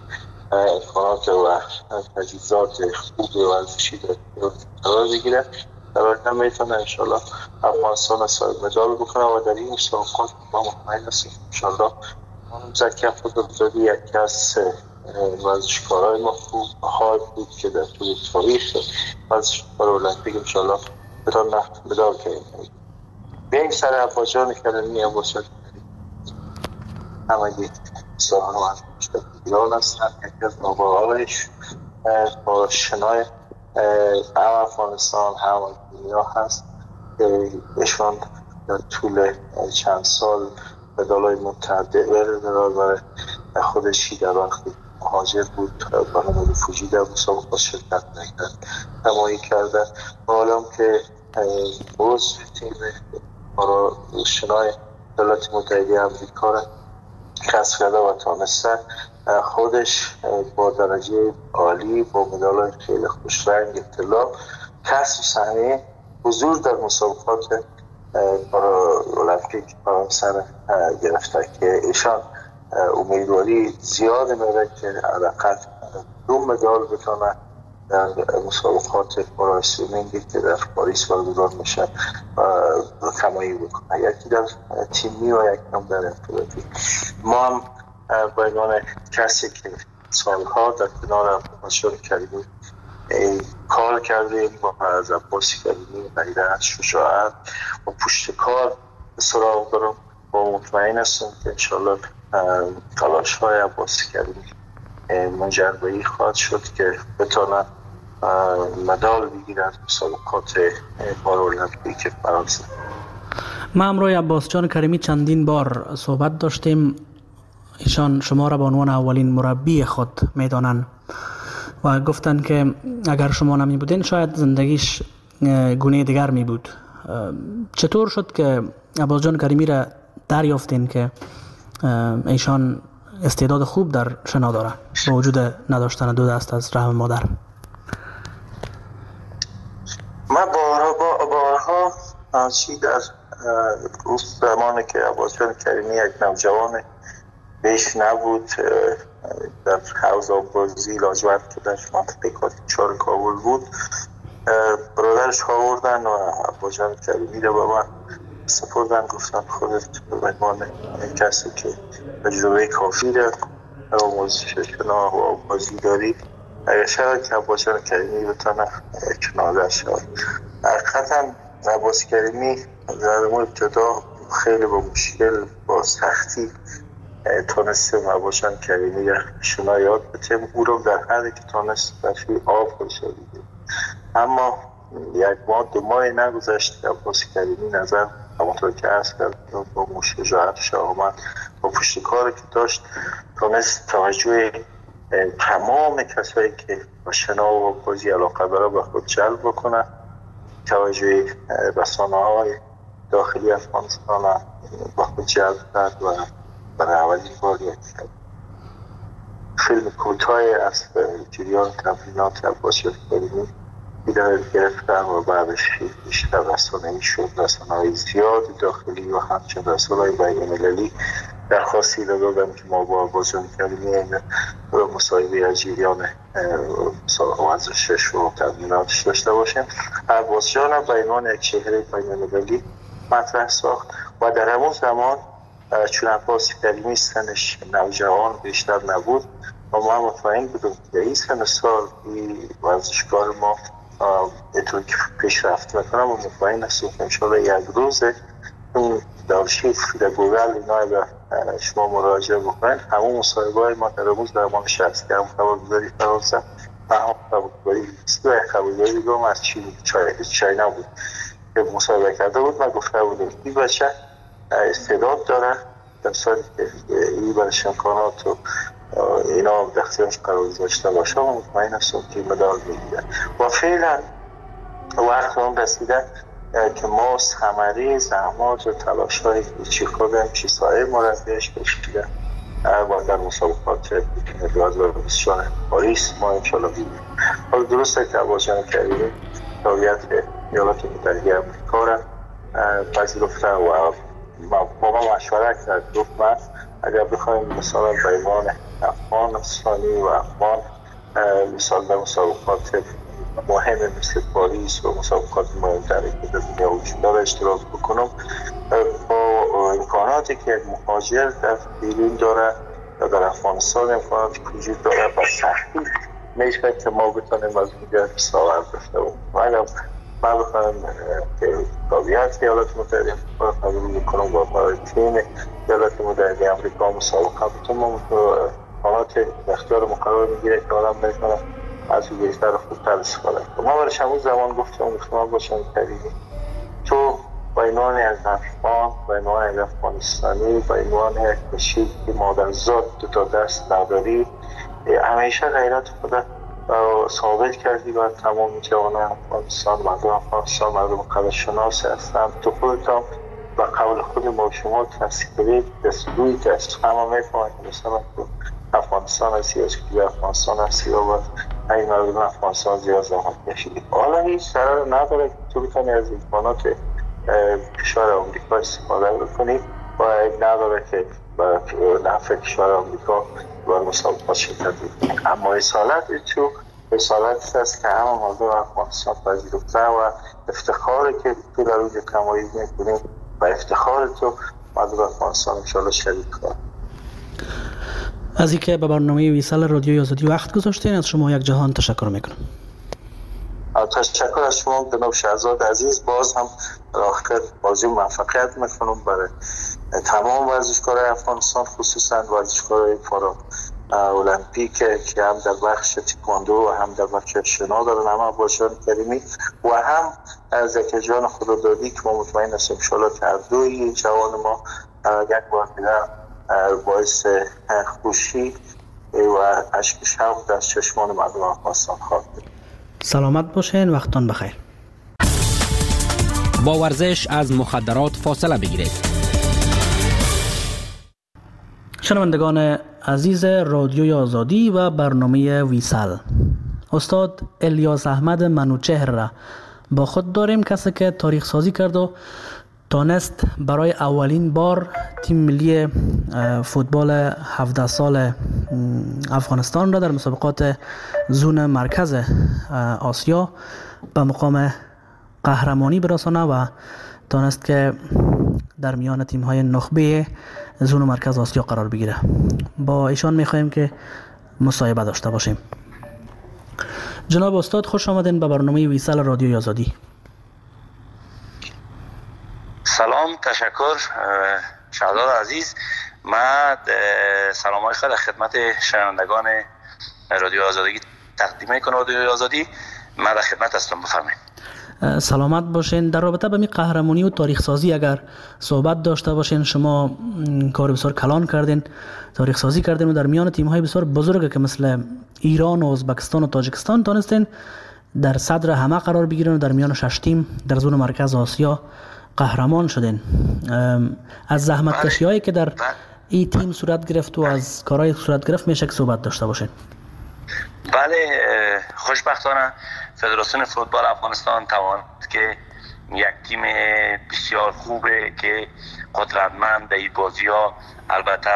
امکانات و تجهیزات خوب ورزشی قرار بگیره در آینده میتونه انشالله افغانستان صاحب مدال بکنه و در این مسابقات ما مطمئن هستیم انشالله زکی افرادی یکی از ورزشکارهای ما خوب خواهد بود که در طول تاریخ ورزشکار المپیک انشالله بتونه مدال کنیم. بیاییم سر عباس جان کریمی. عباس جان همگی سالان و ایران هستن. یکی از نوبه‌هایش با شنای هم افغانستان هم دنیا هست که ایشان در طول چند سال مدال‌های متعدد برای خودش در وقتی مهاجر بود برنامه رفوجی در مسابقات شرکت نکرد نمایی کرده و حالا که عضو تیم شنای ایالات متحده آمریکا را کسب کرده و تانسته خودش با درجه عالی با مدال خیلی خوش رنگ اطلاع کسب صحنه حضور در مسابقات المپیک فرانسه گرفته که ایشان امیدواری زیاد میره که حداقل 2 مدال بتونه در مسابقات پاراسویمینگی که در پاریس برگزار میشه کمایی بکنه، یکی در تیمی و یکی هم در انفرادی. ما هم به عنوان کسی که سالها در کنار عباس کریمی کار کردیم و از عباس کریمی غیرت شجاعت و پشتکار سراغ دارم و مطمئن هستم که انشالله تلاش های عباس کریمی منجر به این خواهد شد که بتونه مدال بگیرد مسابقات پارالمپیک فرانسه. ما امروز عباس جان کریمی چندین بار صحبت داشتیم. ایشان شما را به عنوان اولین مربی خود میدانند و گفتند که اگر شما نمی بودین شاید زندگیش گونه دیگر می بود. چطور شد که عباس جان کریمی را دریافتین که ایشان استعداد خوب در شنا داره با وجود نداشتن 2 دست از رحم مادر؟ من بارها چی در روز زمانی که عباس جان کریمی یک نوجوان بیش نبود در حوض آبازی لاجورد که در منطقه کاتیچار کابل بود برادرش آوردن و عباس جان کریمی را به من سپردن، گفتن خودت به عنوان کسی که تجربه کافی در آموزش شنا و آبازی داری اگر شاید که عباس جان کریمی بتونه کنار شد. حقیقتا عباس کریمی در ابتدا خیلی با مشکل با سختی تونستیم عباس جان کریمی را شنا یاد بتیم او رو در حدی که تونست برفی آب خوشه دیگه. اما 1 ماه 2 ماه نگذشت که عباس کریمی نظر همونطور که عرض کرد با شجاعت شهامت با پشتکاری که داشت تونست توجه تمام کسایی که با شنا و بازی علاقه داره به خود جلب بکنه، توجه رسانه‌های داخلی افغانستان به خود جلب کرد و برای اولین بار یک فیلم کوتاه از جریان تمرینات عباس جان کریمی دیدار گرفتن و بعدش بیشتر رسانه‌ای شد. رسانه‌های زیاد داخلی و همچنین رسانه‌های بین‌المللی درخواستی دادن که ما با عباس جان کریمی مصاحبه از جریان ورزشش و تمریناتش داشته باشیم. عباس جان به عنوان یک چهره بین‌المللی مطرح ساخت و در همون زمان چون عباس کریمی سنش نوجوان بیشتر نبود و ما مطمئن بودم که این سن سال ورزشکار ما اینطور که پیشرفت میکنم و مطمئن هستم که انشاءالله یک روز اون دارشیف در گوگل اینا به شما مراجعه بکنید. همون مصاحبه های ما در روز درمان شخصی هم خبرگزاری فرانسه و هم خبرگزاری دیگه هم از چاینا بود که مصاحبه کرده بود. من گفته بودم این بچه استعداد داره در صورتی که این برش امکانات و اینا در اختیارش قرار داشته باشه و مطمئن هستم که مدال میگیره و فعلا وقت هم رسیده که ما ثمره زحمات و تلاش های چی خودم چی سایر مربیش کشیده و در مسابقات 2024 پاریس ما انشالله بگیریم. حالا درسته که عباس جان کریمی تابعیت ایالات متحده آمریکا را پذیرفته و با ما مشورت کرد. گفت من اگر بخوایم مثلا بیان افغانستانی و افغان مثال در مسابقات مهم مثل پاریس و مسابقات مهمتری که در دنیا وجود داره اشتراک بکنم، با امکاناتی که یک مهاجر در بیرون داره یا در افغانستان امکاناتی که وجود داره با سختی میشه که ما بتونیم از اینجا استفاده داشته باشیم. من بخواهم که تابعیت ایالات متحده آمریکا قبول بکنم و برای تیم ایالات متحده آمریکا مسابقه بتونم امکانات اختیار مقرر میگیره که آدم بتونه از این بیشتر خوبتر استفاده کنم. ما برش همون زمان گفتم مطمئن باشم کردیم تو با عنوان از افغان، با عنوان از افغانستانی، با عنوان یک کشید که مادرزاد دو تا دست نداری، همیشه غیرت خود ثابت کردی و تمام جوانان افغانستان، مردم افغانستان مردم قدرشناس هستند. تو خودتان و قول خود ما شما تصدیقی دستگوی دست همه میفهمند که مثلا افغانستان هستی از که افغانستان هستی و این مردم افغانستان زیاد زحمت کشیدی. حالا هیچ ضرر نداره که تو بتانی از امکانات کشور آمریکا استفاده بکنی و نداره که نفع کشور آمریکا بر مسابقات شرکت بکنی. اما رسالت تو رسالت است که همه مردم افغانستان پذیرفته و افتخاری که تو در اونجا تمایز میکنیم و افتخار تو مردم افغانستان انشاءالله شریک کنیم. از اینکه به برنامه ویسال رادیوی آزادی وقت گذاشتین از شما یک جهان تشکر میکنم. تشکر از شما جناب شهزاد عزیز. باز هم آخر بازی موفقیت میکنم برای تمام ورزشکارای افغانستان، خصوصا ورزشکارای پارا المپیک که هم در بخش تکواندو و هم در بخش شنا دارن، همه باشن کریمی و هم از زکرجان خدادادی که ما مطمئن هستیم انشاءالله که هر دوی جوان ما یک بار دیگر باعث خوشی و اشک شوق در چشمان مردم افغانستان خواهد بود. سلامت باشین، وقتتان بخیر. با ورزش از مخدرات فاصله بگیرید. شنوندگان عزیز رادیوی آزادی و برنامه ویسال، استاد الیاس احمد منوچهر را با خود داریم، کسی که تاریخ سازی کرد و تانست برای اولین بار تیم ملی فوتبال 17 سال افغانستان را در مسابقات زون مرکز آسیا به مقام قهرمانی برسانه و تانست که در میان تیم‌های نخبه زون مرکز آسیا قرار بگیره. با ایشان می‌خواهیم که مصاحبه داشته باشیم. جناب استاد خوش آمدین به برنامه ویسال رادیوی آزادی. سلام، تشکر شهزاد عزیز. من سلامای خیر خدمت شنوندگان رادیو آزادی تقدیم میکنم. رادیو آزادی من در خدمت هستم، بفرمایید. سلامت باشین. در رابطه به می قهرمانی و تاریخ سازی اگر صحبت داشته باشین، شما کار بسیار کلان کردین، تاریخ سازی کردین و در میان تیم های بسیار بزرگ که مثل ایران و ازبکستان و تاجیکستان تانستین در صدر همه قرار بگیرین و در میان 6 تیم در زون مرکز آسیا قهرمان شدین. از زحمت کشی هایی که در این تیم صورت گرفت و از کارهای صورت گرفت میشه که صحبت داشته باشین. بله، خوشبختانه فدراسیون فوتبال افغانستان تواند که یک تیم بسیار خوبه که قدرتمند در این بازی ها البته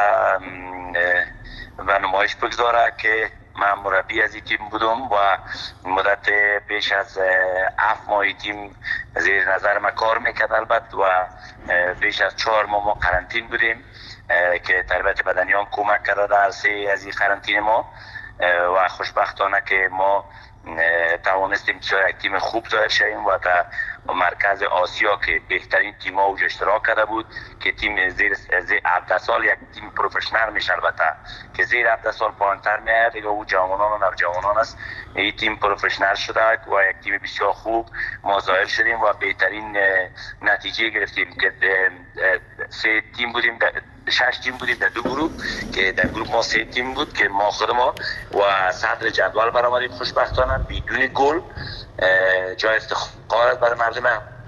و نمایش بگذاره که من مربی از این تیم بودم و مدت بیش از 7 ماه تیم زیر نظر ما کار میکرد البته و بیش از 4 ماه ما قرنطین بودیم که تربیت بدنیان کمک کرده در از این قرنطین ما و خوشبختانه که ما توانستیم یک تیم خوب ظاهر شویم و در مرکز آسیا که بهترین تیم‌ها اوج اشتراک کرده بود که تیم زیر 17 سال یک تیم پروفشنال میشه، البته که زیر 17 سال پایین‌تر میاد دیگه او جوانان و نوجوانان است. این تیم پروفشنال شده و یک تیم بسیار خوب ما ظاهر شدیم و بهترین نتیجه گرفتیم که 3 تیم بودیم 6 تیم بودیم در 2 گروه که در گروه ما 3 تیم بود که ما خود ما و صدر جدول برآمدیم خوشبختانه بدون گل. جای افتخار برای مردم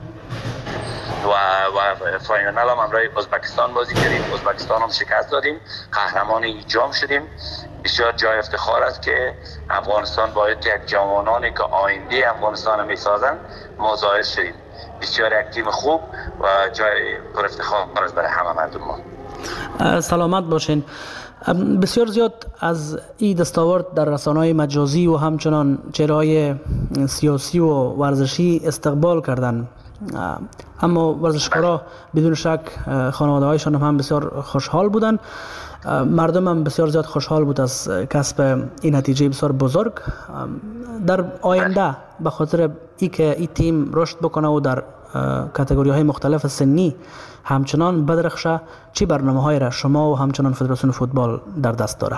و فاینال هم امروز ازبکستان بازی کردیم، ازبکستان هم شکست دادیم، قهرمان ایجام شدیم. بسیار جای افتخار است که افغانستان باید یک جوانانی که آینده افغانستان میسازند ما ظاهر شدیم. بسیار یک تیم خوب و جای پر افتخار است برای همه مردم ما. سلامت باشین. بسیار زیاد از این دستاورد در رسانه‌های مجازی و همچنان چهره‌های سیاسی و ورزشی استقبال کردند، اما ورزشکارا بدون شک خانواده‌هایشان هم بسیار خوشحال بودند. مردم هم بسیار زیاد خوشحال بود از کسب این نتیجه بسیار بزرگ. در آینده به خاطر اینکه این تیم رشد بکنه و در کاتگوری‌های مختلف سنی همچنان بدرخشه، چی برنامه‌هایی را شما و همچنان فدراسیون فوتبال در دست داره؟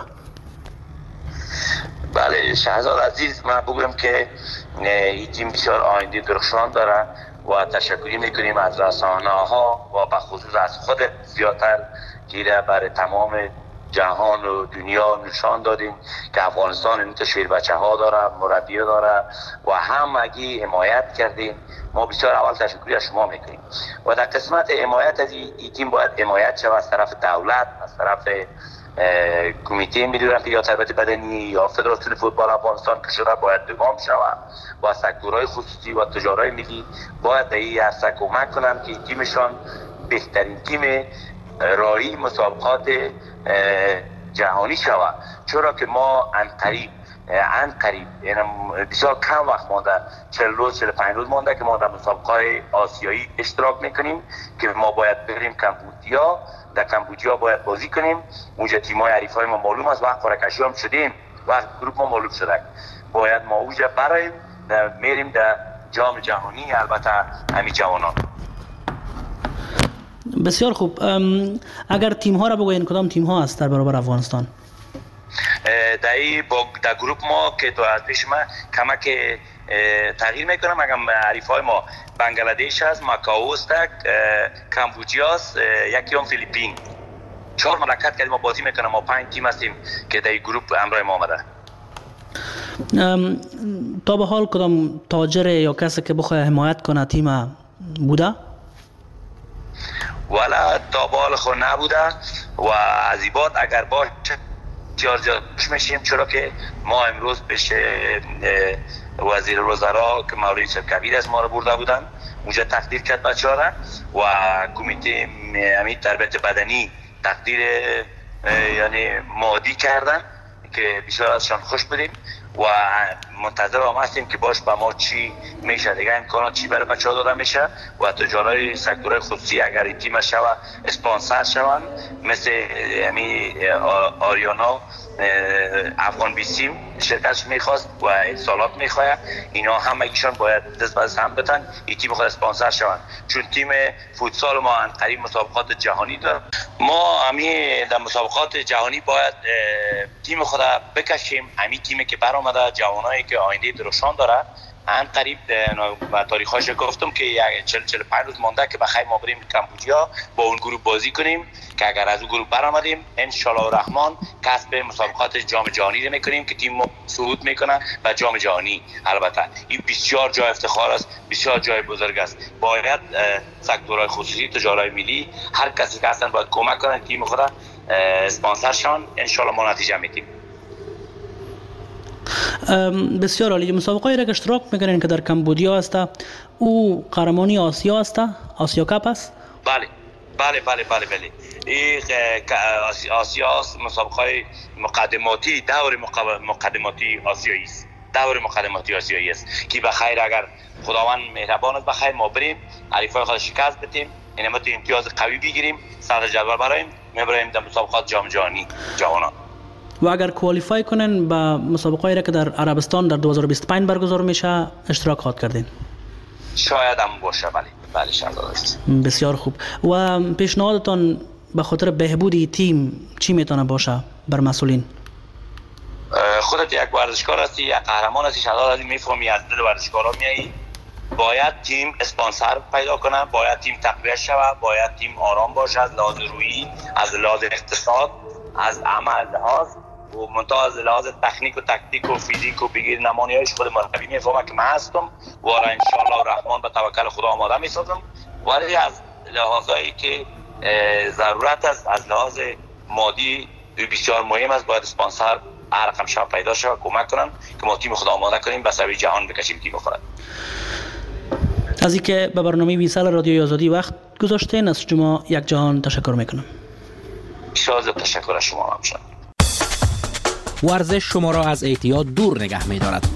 بله شهزاد عزیز، من بگم که این تیم بسیار آینده درخشان داره و تشکری میکنیم از رسانه‌ها و به خصوص از خود زیادتر که برای تمام جهان و دنیا نشان دادیم که افغانستان این تشویر بچه ها داره، مربی داره و همگی حمایت کردیم. ما بسیار اول تشکری از شما میکنیم و در قسمت حمایت از این تیم باید حمایت شود از طرف دولت، از طرف کمیته ملی المپیک یا تربیت بدنی یا فدراسیون فوتبال افغانستان که شده باید دوام شود و سکتورهای خصوصی و تجارای ملی باید در این عرصه کمک کنند که تیمشان بهترین تیم راهی مسابقات جهانی شود، چرا که ما ان قریب بسیار کم وقت مانده، 40 روز 45 روز مانده که ما در مسابقات آسیایی اشتراک میکنیم که ما باید بریم کمبودیا. در کمبودیا باید بازی کنیم، اونجا تیمای حریفای ما معلوم است، وقت قرعه‌کشی هم شدیم، وقت گروپ ما معلوم شده، باید ما اونجا برایم میریم در جام جهانی، البته همین جوانان. بسیار خوب. اگر تیم ها را بگوین کدام تیم ها است در برابر افغانستان؟ در گروپ ما که تو از پیش من کمک تغییر میکنم، اگر حریفای ما بنگلادش است، ماکائو است، کمبودیا است، یکی هم فیلیپین. 4 مملکت که ما بازی میکنیم، ما 5 تیم هستیم که در گروپ همراه ما آمده. تا به حال کدام تاجر یا کسی که بخواد حمایت کنه تیم بوده؟ ولی تا به حال خود نبوده و از این بعد اگر باشه زیاد میشیم، چرا که ما امروز پیش وزیر وزرا که مولوی شبکبیر از ما رو برده بودن، اونجا تقدیر کرد بچه ها را و کمیته امید تربیت بدنی تقدیر یعنی مادی کردن که بسیار ازشان خوش بودیم و منتظر هم هستیم که باش با ما چی میشه، دیگه امکانات چی برای بچه ها داده میشه و تجارای سکتورهای خصوصی اگر این تیم شوه اسپانسر شوند مثل آریانا افغان بیسیم شرکتش میخواست و اتصالات میخواه، اینا همگیشان باید دست به هم بتن این تیم خود اسپانسر شوند، چون تیم فوتسال ما قریب مسابقات جهانی داره. ما در مسابقات جهانی باید تیم خود بکشیم، همین تیمی که برآمده، جوانایی که آینده درخشان داره. ان قریب و تاریخش گفتم که 40-45 روز مانده که بخیر ما بریم کمبودیا با اون گروه بازی کنیم که اگر از اون گروه برآمدیم ان شاء الله الرحمن کسب مسابقات جام جهانی رو میکنیم که تیم صعود میکنه و جام جهانی. البته این بسیار جای افتخار است، بسیار جای بزرگ است. باید سکتورهای خصوصی، تجارای ملی، هر کسی که هستن باید کمک کنن تیم خود اسپانسر شون، ان شاء الله ما نتیجه میگیریم. بسیار عالی. مسابقه را که اشتراک میکنین که در کمبودیا است، او قهرمانی آسیا است، آسیا کاپ است؟ بله. این آسیا است، مسابقه مقدماتی، دور مقدماتی آسیایی است. دور مقدماتی آسیایی است که بخیر اگر خداوند مهربان است بخیر ما بریم حریفای خود شکست بدیم، اینما تو امتیاز قوی بگیریم، صدر جدول برایم میبریم در مسابقات جام جهانی جوانان. و اگر کوالیفای کنن به مسابقه‌ای را که در عربستان در 2025 برگزار میشه اشتراک کردین؟ شاید هم باشه. بله شهزاده است. بسیار خوب. و پیشنهادتان به خاطر بهبود تیم چی میتونه باشه بر مسئولین؟ خودت یک ورزشکار هستی، یک قهرمان هستی، شهزاده میفهمی، از دل ورزشکارا میایی. باید تیم اسپانسر پیدا کنه، باید تیم تقویت شود، باید تیم آرام باشه از لحاظ روحی، از لحاظ اقتصاد، از عمل لحاظ و منتها از لحاظ تکنیک و تکتیک و فیزیک و بگیر نمانی‌هایش خود مربی میفهمه که من هستم و ان شاء الله الرحمن به توکل خدا آماده میسازم. ولی از لحاظایی که ضرورت است، از لحاظ مادی بسیار مهم است، باید اسپانسر هر رقم شب پیدا شود کمک کنن که ما تیم خود آماده کنیم به سوی جهان بکشیم تیم خود. از اینکه به برنامه ویسال رادیوی آزادی وقت گذاشتین از شما یک جهان تشکر میکنم. بسیار زیاد تشکر از شما همشان. ورزش شما را از اعتیاد دور نگه می‌دارد.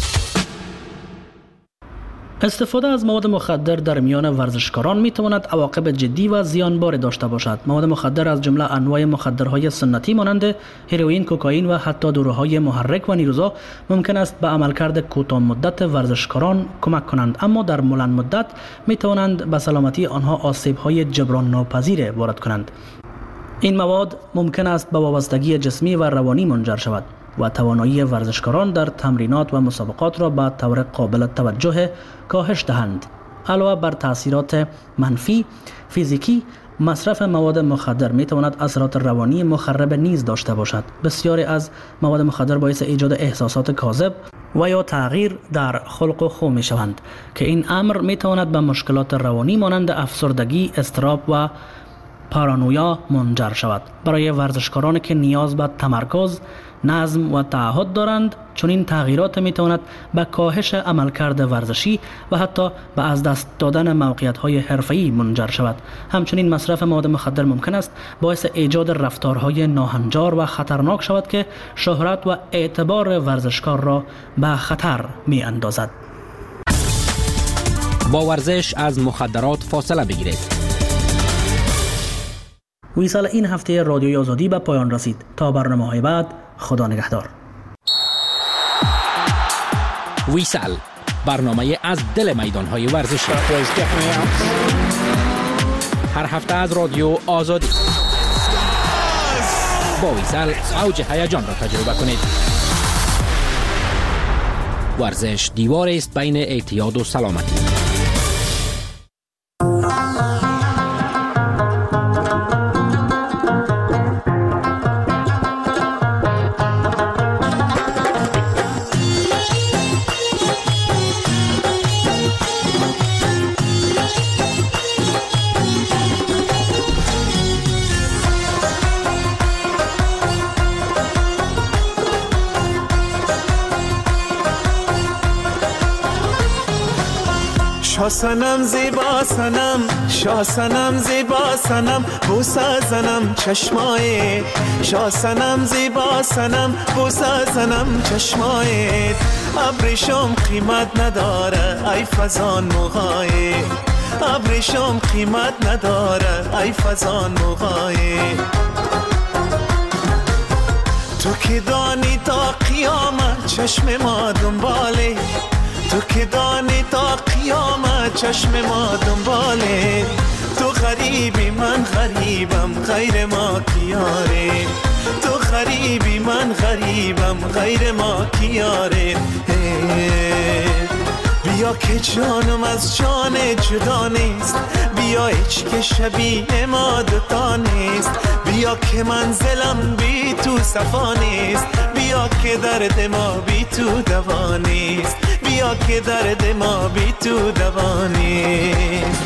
استفاده از مواد مخدر در میان ورزشکاران میتواند عواقب جدی و زیانبار داشته باشد. مواد مخدر از جمله انواع مخدرهای سنتی مانند هروئین، کوکائین و حتی داروهای محرک و نیروزا ممکن است به عملکرد کوتاه مدت ورزشکاران کمک کنند، اما در بلند مدت میتوانند به سلامتی آنها آسیب‌های جبران ناپذیر وارد کنند. این مواد ممکن است به وابستگی جسمی و روانی منجر شود و توانایی ورزشکاران در تمرینات و مسابقات را به طور قابل توجه کاهش دهند. علاوه بر تأثیرات منفی فیزیکی، مصرف مواد مخدر می تواند اثرات روانی مخرب نیز داشته باشد. بسیاری از مواد مخدر باعث ایجاد احساسات کاذب و یا تغییر در خلق و خو می شوند که این امر می تواند به مشکلات روانی مانند افسردگی، اضطراب و پارانویا منجر شود. برای ورزشکارانی که نیاز به تمرکز، نظم و تعهد دارند، چون این تغییرات می تواند به کاهش عملکرد ورزشی و حتی به از دست دادن موقعیت‌های حرفه‌ای منجر شود. همچنین مصرف مواد مخدر ممکن است باعث ایجاد رفتارهای ناهنجار و خطرناک شود که شهرت و اعتبار ورزشکار را به خطر می اندازد. با ورزش از مخدرات فاصله بگیرید. ویسال این هفته رادیوی آزادی به پایان رسید. تا برنامه‌های بعد، خدا نگهدار. ویسال، برنامه از دل میدان‌های ورزشی. هر هفته از رادیو آزادی. با ویسال اوج هیجان را تجربه کنید. ورزش دیواری است بین اعتیاد و سلامتی. شاسنم زیبا سنم، شاسنم زیبا سنم، بوسه زنم چشمای، شاسنم زیبا سنم، بوسه زنم چشمای، ابریشم قیمت نداره ای فزان موهای، ابریشم قیمت نداره ای فزان موهای. تو که دانی تا قیامت چشم ما دنباله، تو که دانی تا قیامت چشم ما دنباله، تو غریبی من غریبم غیر ما کیاره، تو غریبی من غریبم غیر ما کیاره. بیا که جانم از جان جدا نیست، بیا هیچ که شبیه ما دوتا نیست، بیا که منزلم بی تو صفا نیست، بیا که درد ما بی تو دوا نیست، بیا که درد ما بی تو دوا نیست.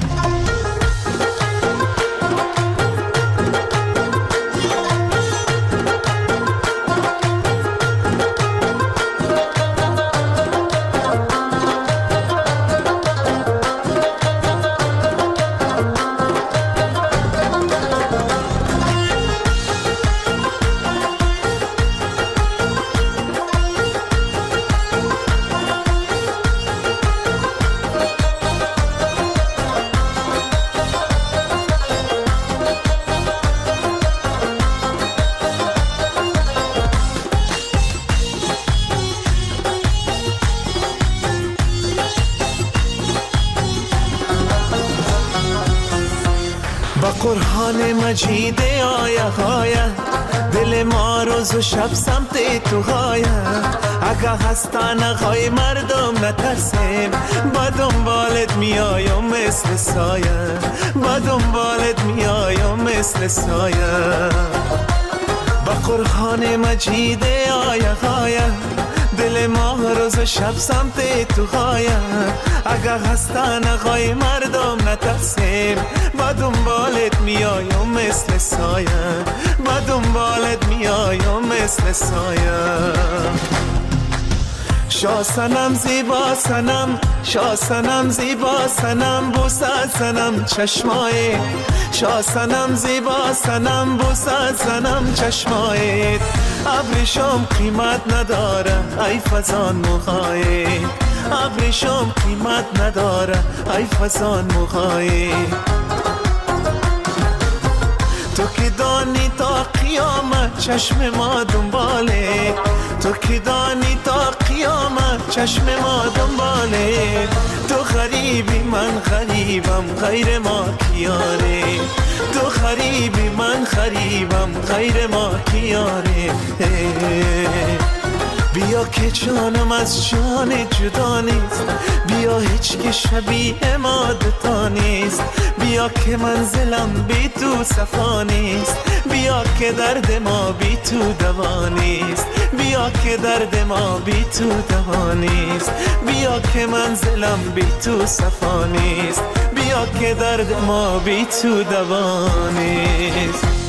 قرآن مجید آیه آیه دل ما روز و شب سمت تو غایه، اگه هستن غای مردم نترسیم، با دنبالت میایم مثل سایه، با دنبالت میایم مثل سایه. با قرآن مجید آیه آیه دل ما روز و شب سمت تو غایه، اگه هستن غای مردم نترسیم، با دنبالت میایم مثل سایه، با دنبالت میایم مثل سایه. شاه صنم زیبا صنم، شاه صنم زیبا صنم، بوسه صنم چشمای، شاه صنم زیبا صنم، بوسه صنم چشمای. ابریشم قیمت نداره ای فزان موهای، ابریشم قیمت نداره ای فزان موهای. تو که دانی تا قیامت چشم ما دنباله، تو که دانی تا قیامت چشم ما دنباله. تو غریبی من غریبم غیر ما کیاره، تو غریبی من غریبم غیر ما کیاره. بیا که جانم از جان جدا نیست، بیا هیچ که شبیه ما دوتا نیست. بیا که منزلم بی تو صفا نیست، بیا که درد ما بی تو دوا نیست، بیا که درد ما بی تو دوا نیست. بیا که منزلم بی تو صفا نیست، بیا که درد ما بی تو دوا نیست.